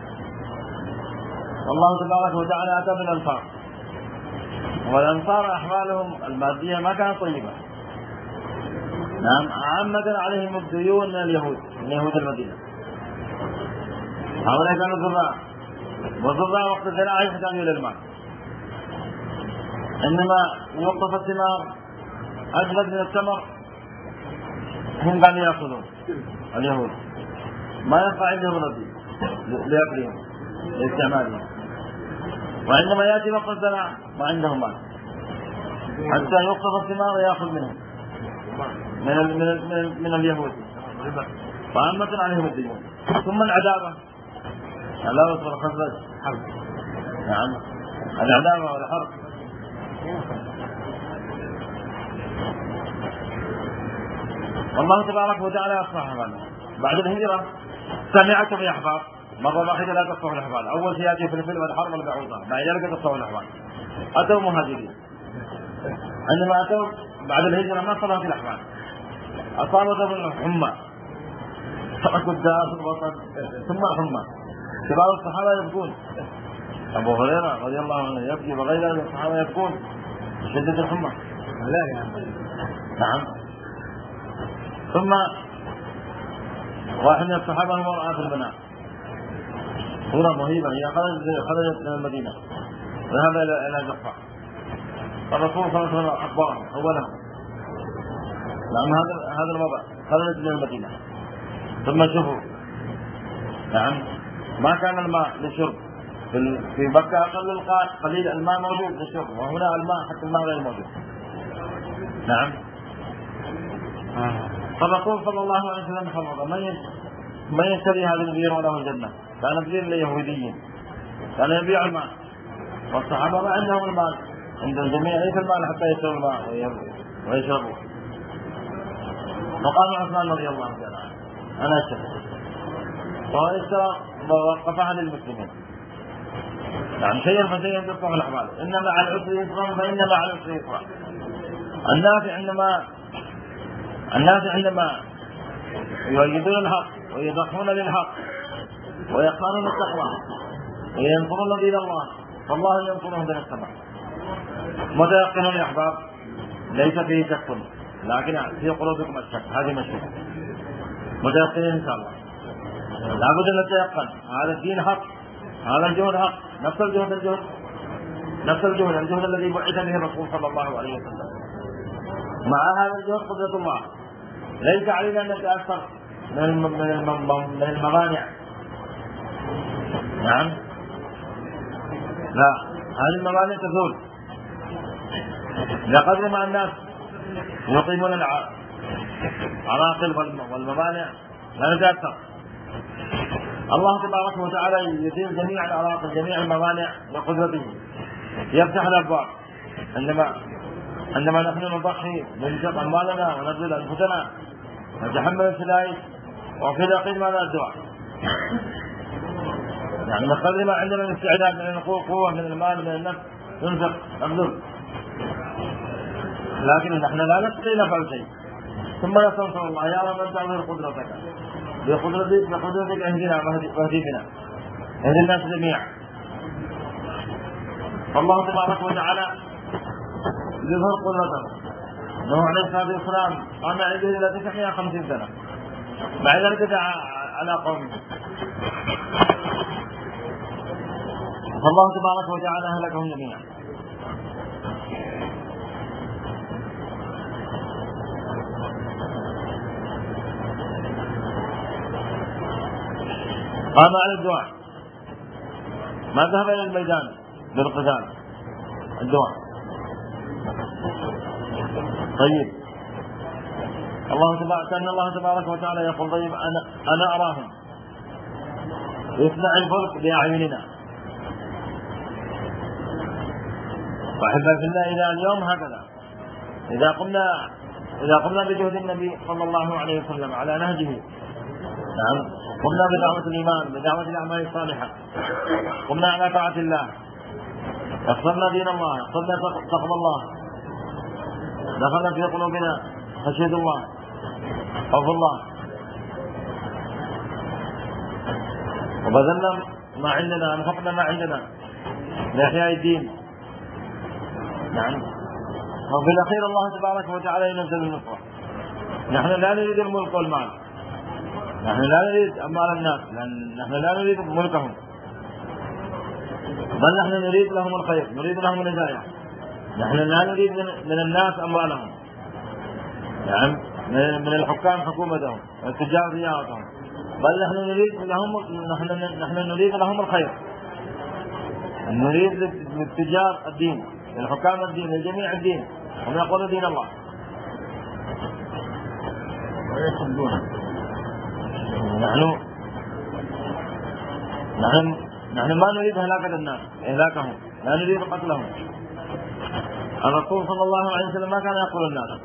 والله تبارك وتعالى أتى بالأنصار، والأنصار أحوالهم المادية ما كانت طيبة. نعم عامة عليهم الديون من يهود المدينة. هؤلاء كانوا زراع، والزراع وقت الزراعة يحتاجون إلى المال، إنما يوقف الثمار أجلد من التمر هم كانوا يأخذون اليهود، ما يبقى عندهم ردي لأكلهم لاستعمالهم. وعندما يأتي وقت الزراعة ما عندهم مال حتى يوقف الثمار ويأخذ منهم من اليهود، فعامة عليهم الديون. ثم العداوة والخزرج حرب. نعم العداوة والحرب. والله تبارك وتعالى أصلح أحوالهم. بعد الهجرة سمعتم يا أحباب مرة واحدة لا تصلح الأحوال. أول شيء يأتي في الفيلم الحرب والبعوضة، بعد ذلك تصلح الأحوال. أتوا مهاجرين، عندما أتوا بعد الهجرة ما صلحت الأحوال، أصابتهم الحمى، تركوا الدار ثم الحمى. كبار الصحابة يبكون، أبو هريرة رضي الله عنه يبكي وغيره من الصحابة يبكون شدة الحمى. نعم. ثم واحد من الصحابة هو رأى في المنام صورة مهيبة، هي خرجت من المدينة ذهب إلى جفا، فالرسول صلى الله عليه وسلم أخبره أولا لأن هذا الوضع خرجت من المدينة. ثم شوفوا نعم ما كان الماء للشرب في مكة، أقل قليل الماء موجود للشرب، وهنا الماء حتى الماء غير موجود. نعم. فالرسول صلى الله عليه وسلم حرض من يشتري هذه البير وله الجنة. كان بير ليهوديين، كان يبيع الماء، والصحابة ما عندهم المال، عند الجميع ليس المال حتى يشربوا الماء ويشربوا. فقام عثمان رضي الله تعالى عنه أنا أشتري، وهو اشترى ووقفها للمسلمين. يعني شيئا فشيئا تصلح الأحوال. إن مع العسر يسرا فإن مع العسر يسرا. الناس عندما يؤيدون الحق ويضحون للحق ويختارون التقوى وينصرون دين الله فالله ينصرهم من السماء. متيقنون يا أحباب ليس فيه شك لكن في قلوبكم الشك، هذه مشكلة. متيقنين إن شاء الله. لابد أن نتيقن هذا الدين حق، هذا الجهد حق، نفس الجهد الذي بعث به الرسول صلى الله عليه وسلم. مع هذا الجهد قدرة الله، ليس علينا أن نتأثر من الموانع. نعم، لا، هذه الموانع تزول بقدر ما الناس يقيمون العراقل والموانع لا نتأثر. الله تبارك وتعالى يزيل جميع العراقل جميع الموانع بقدرته، يفتح الأبواب. عندما نحن نضحي ننفق أموالنا ونبذل أنفسنا نتحمل الشدائد وفي اليقين ما الدعاء، يعني نقدر ما عندنا الاستعداد من القوة من المال من النفس ننفق نبذل، لكن نحن لا نستطيع نفعل شيء. ثم نستغفر الله يا رب أن تعظم قدرتك، بقدرتك اهدنا واهدي بنا، اهدي الناس جميعا. فالله تبارك وتعالى يظهر قدرته. نوح عليه الصلاة والسلام قام عنده إلى 950 سنة، مع ذلك دعا على قومه، فالله تبارك وتعالى أهلكهم جميعا. قام على الدعاء، ما ذهب إلى الميدان بالقتال، الدعاء. طيب الله تبارك وتعالى يقول طيب أنا أراهم يصنع الفلك بأعيننا. فأحبة في الله إلى اليوم هكذا، إذا قمنا بجهد النبي صلى الله عليه وسلم على نهجه، نعم، قمنا بدعوة الإيمان بدعوة الأعمال الصالحة، قمنا على طاعة الله، أصلنا دين الله، أصلنا تقوى الله، دخلنا في قلوبنا خشية الله خوف الله، وبذلنا ما عندنا، أنفقنا ما عندنا لإحياء الدين، نعم. وفي الأخير الله تبارك وتعالى ينزل النصرة. نحن لا نريد الملك والمال، نحن لا نريد أموال الناس، نحن لا نريد ملكهم، بل نحن نريد لهم الخير، نريد لهم الهداية. نحن لا نريد من الناس أموالهم، نعم، من الحكام حكومتهم والتجار رياضتهم، بل نحن نريد لهم الخير، نريد للتجار الدين، للحكام الدين، للجميع الدين، هم يقولون دين الله ويحبونه. نحن ما نريد هلاك الناس، إهلاكهم، لا نريد قتلهم. الرسول صلى الله عليه وسلم ما كان يقول الناس،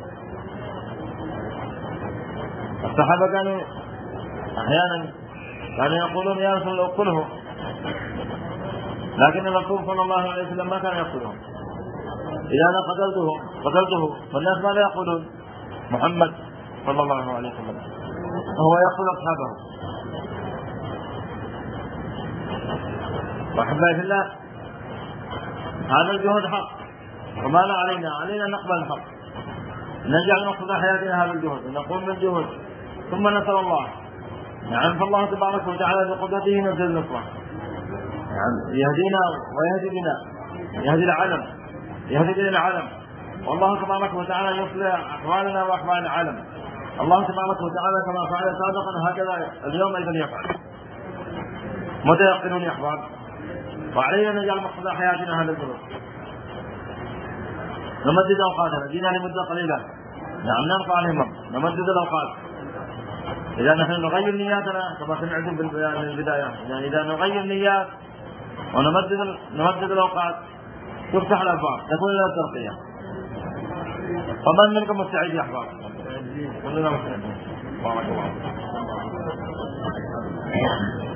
الصحابة كانوا أحيانا يقولون يا رسول الله اقتله، لكن الرسول صلى الله عليه وسلم ما كان يقتلهم. إذا أنا قتلته فالناس ماذا يقولون؟ محمد صلى الله عليه وسلم هو يقتل أصحابه. وأحبائي في الله، هذا الجهد حق، وما لا علينا نقبل الحق، نجعل نقضي حياتنا هذا الجهد، ونقوم بالجهد، ثم نسأل الله، نعم. فالله تبارك وتعالى بقدرته ينزل النصرة، نعم، يهدينا ويهدي بنا، يهدي بنا العالم، والله تبارك وتعالى يصلح أحوالنا وأحوال العالم. الله تبارك وتعالى كما فعل سابقا هكذا اليوم أيضا يفعل. متيقنون يا أحباب، وعلينا نجعل مقصد حياتنا هذا الجهد. نمدد أوقاتنا، جينا لمدة قليلة، نعم، نرفع الهمم، نمدد الأوقات. إذا نحن نغير نياتنا كما سمعتم في البداية، يعني إذا نغير نيات ونمدد الأوقات تفتح الأبواب، تكون لنا الترقية. فمن منكم مستعد يا أحباب؟ كلنا مستعدين. بارك الله.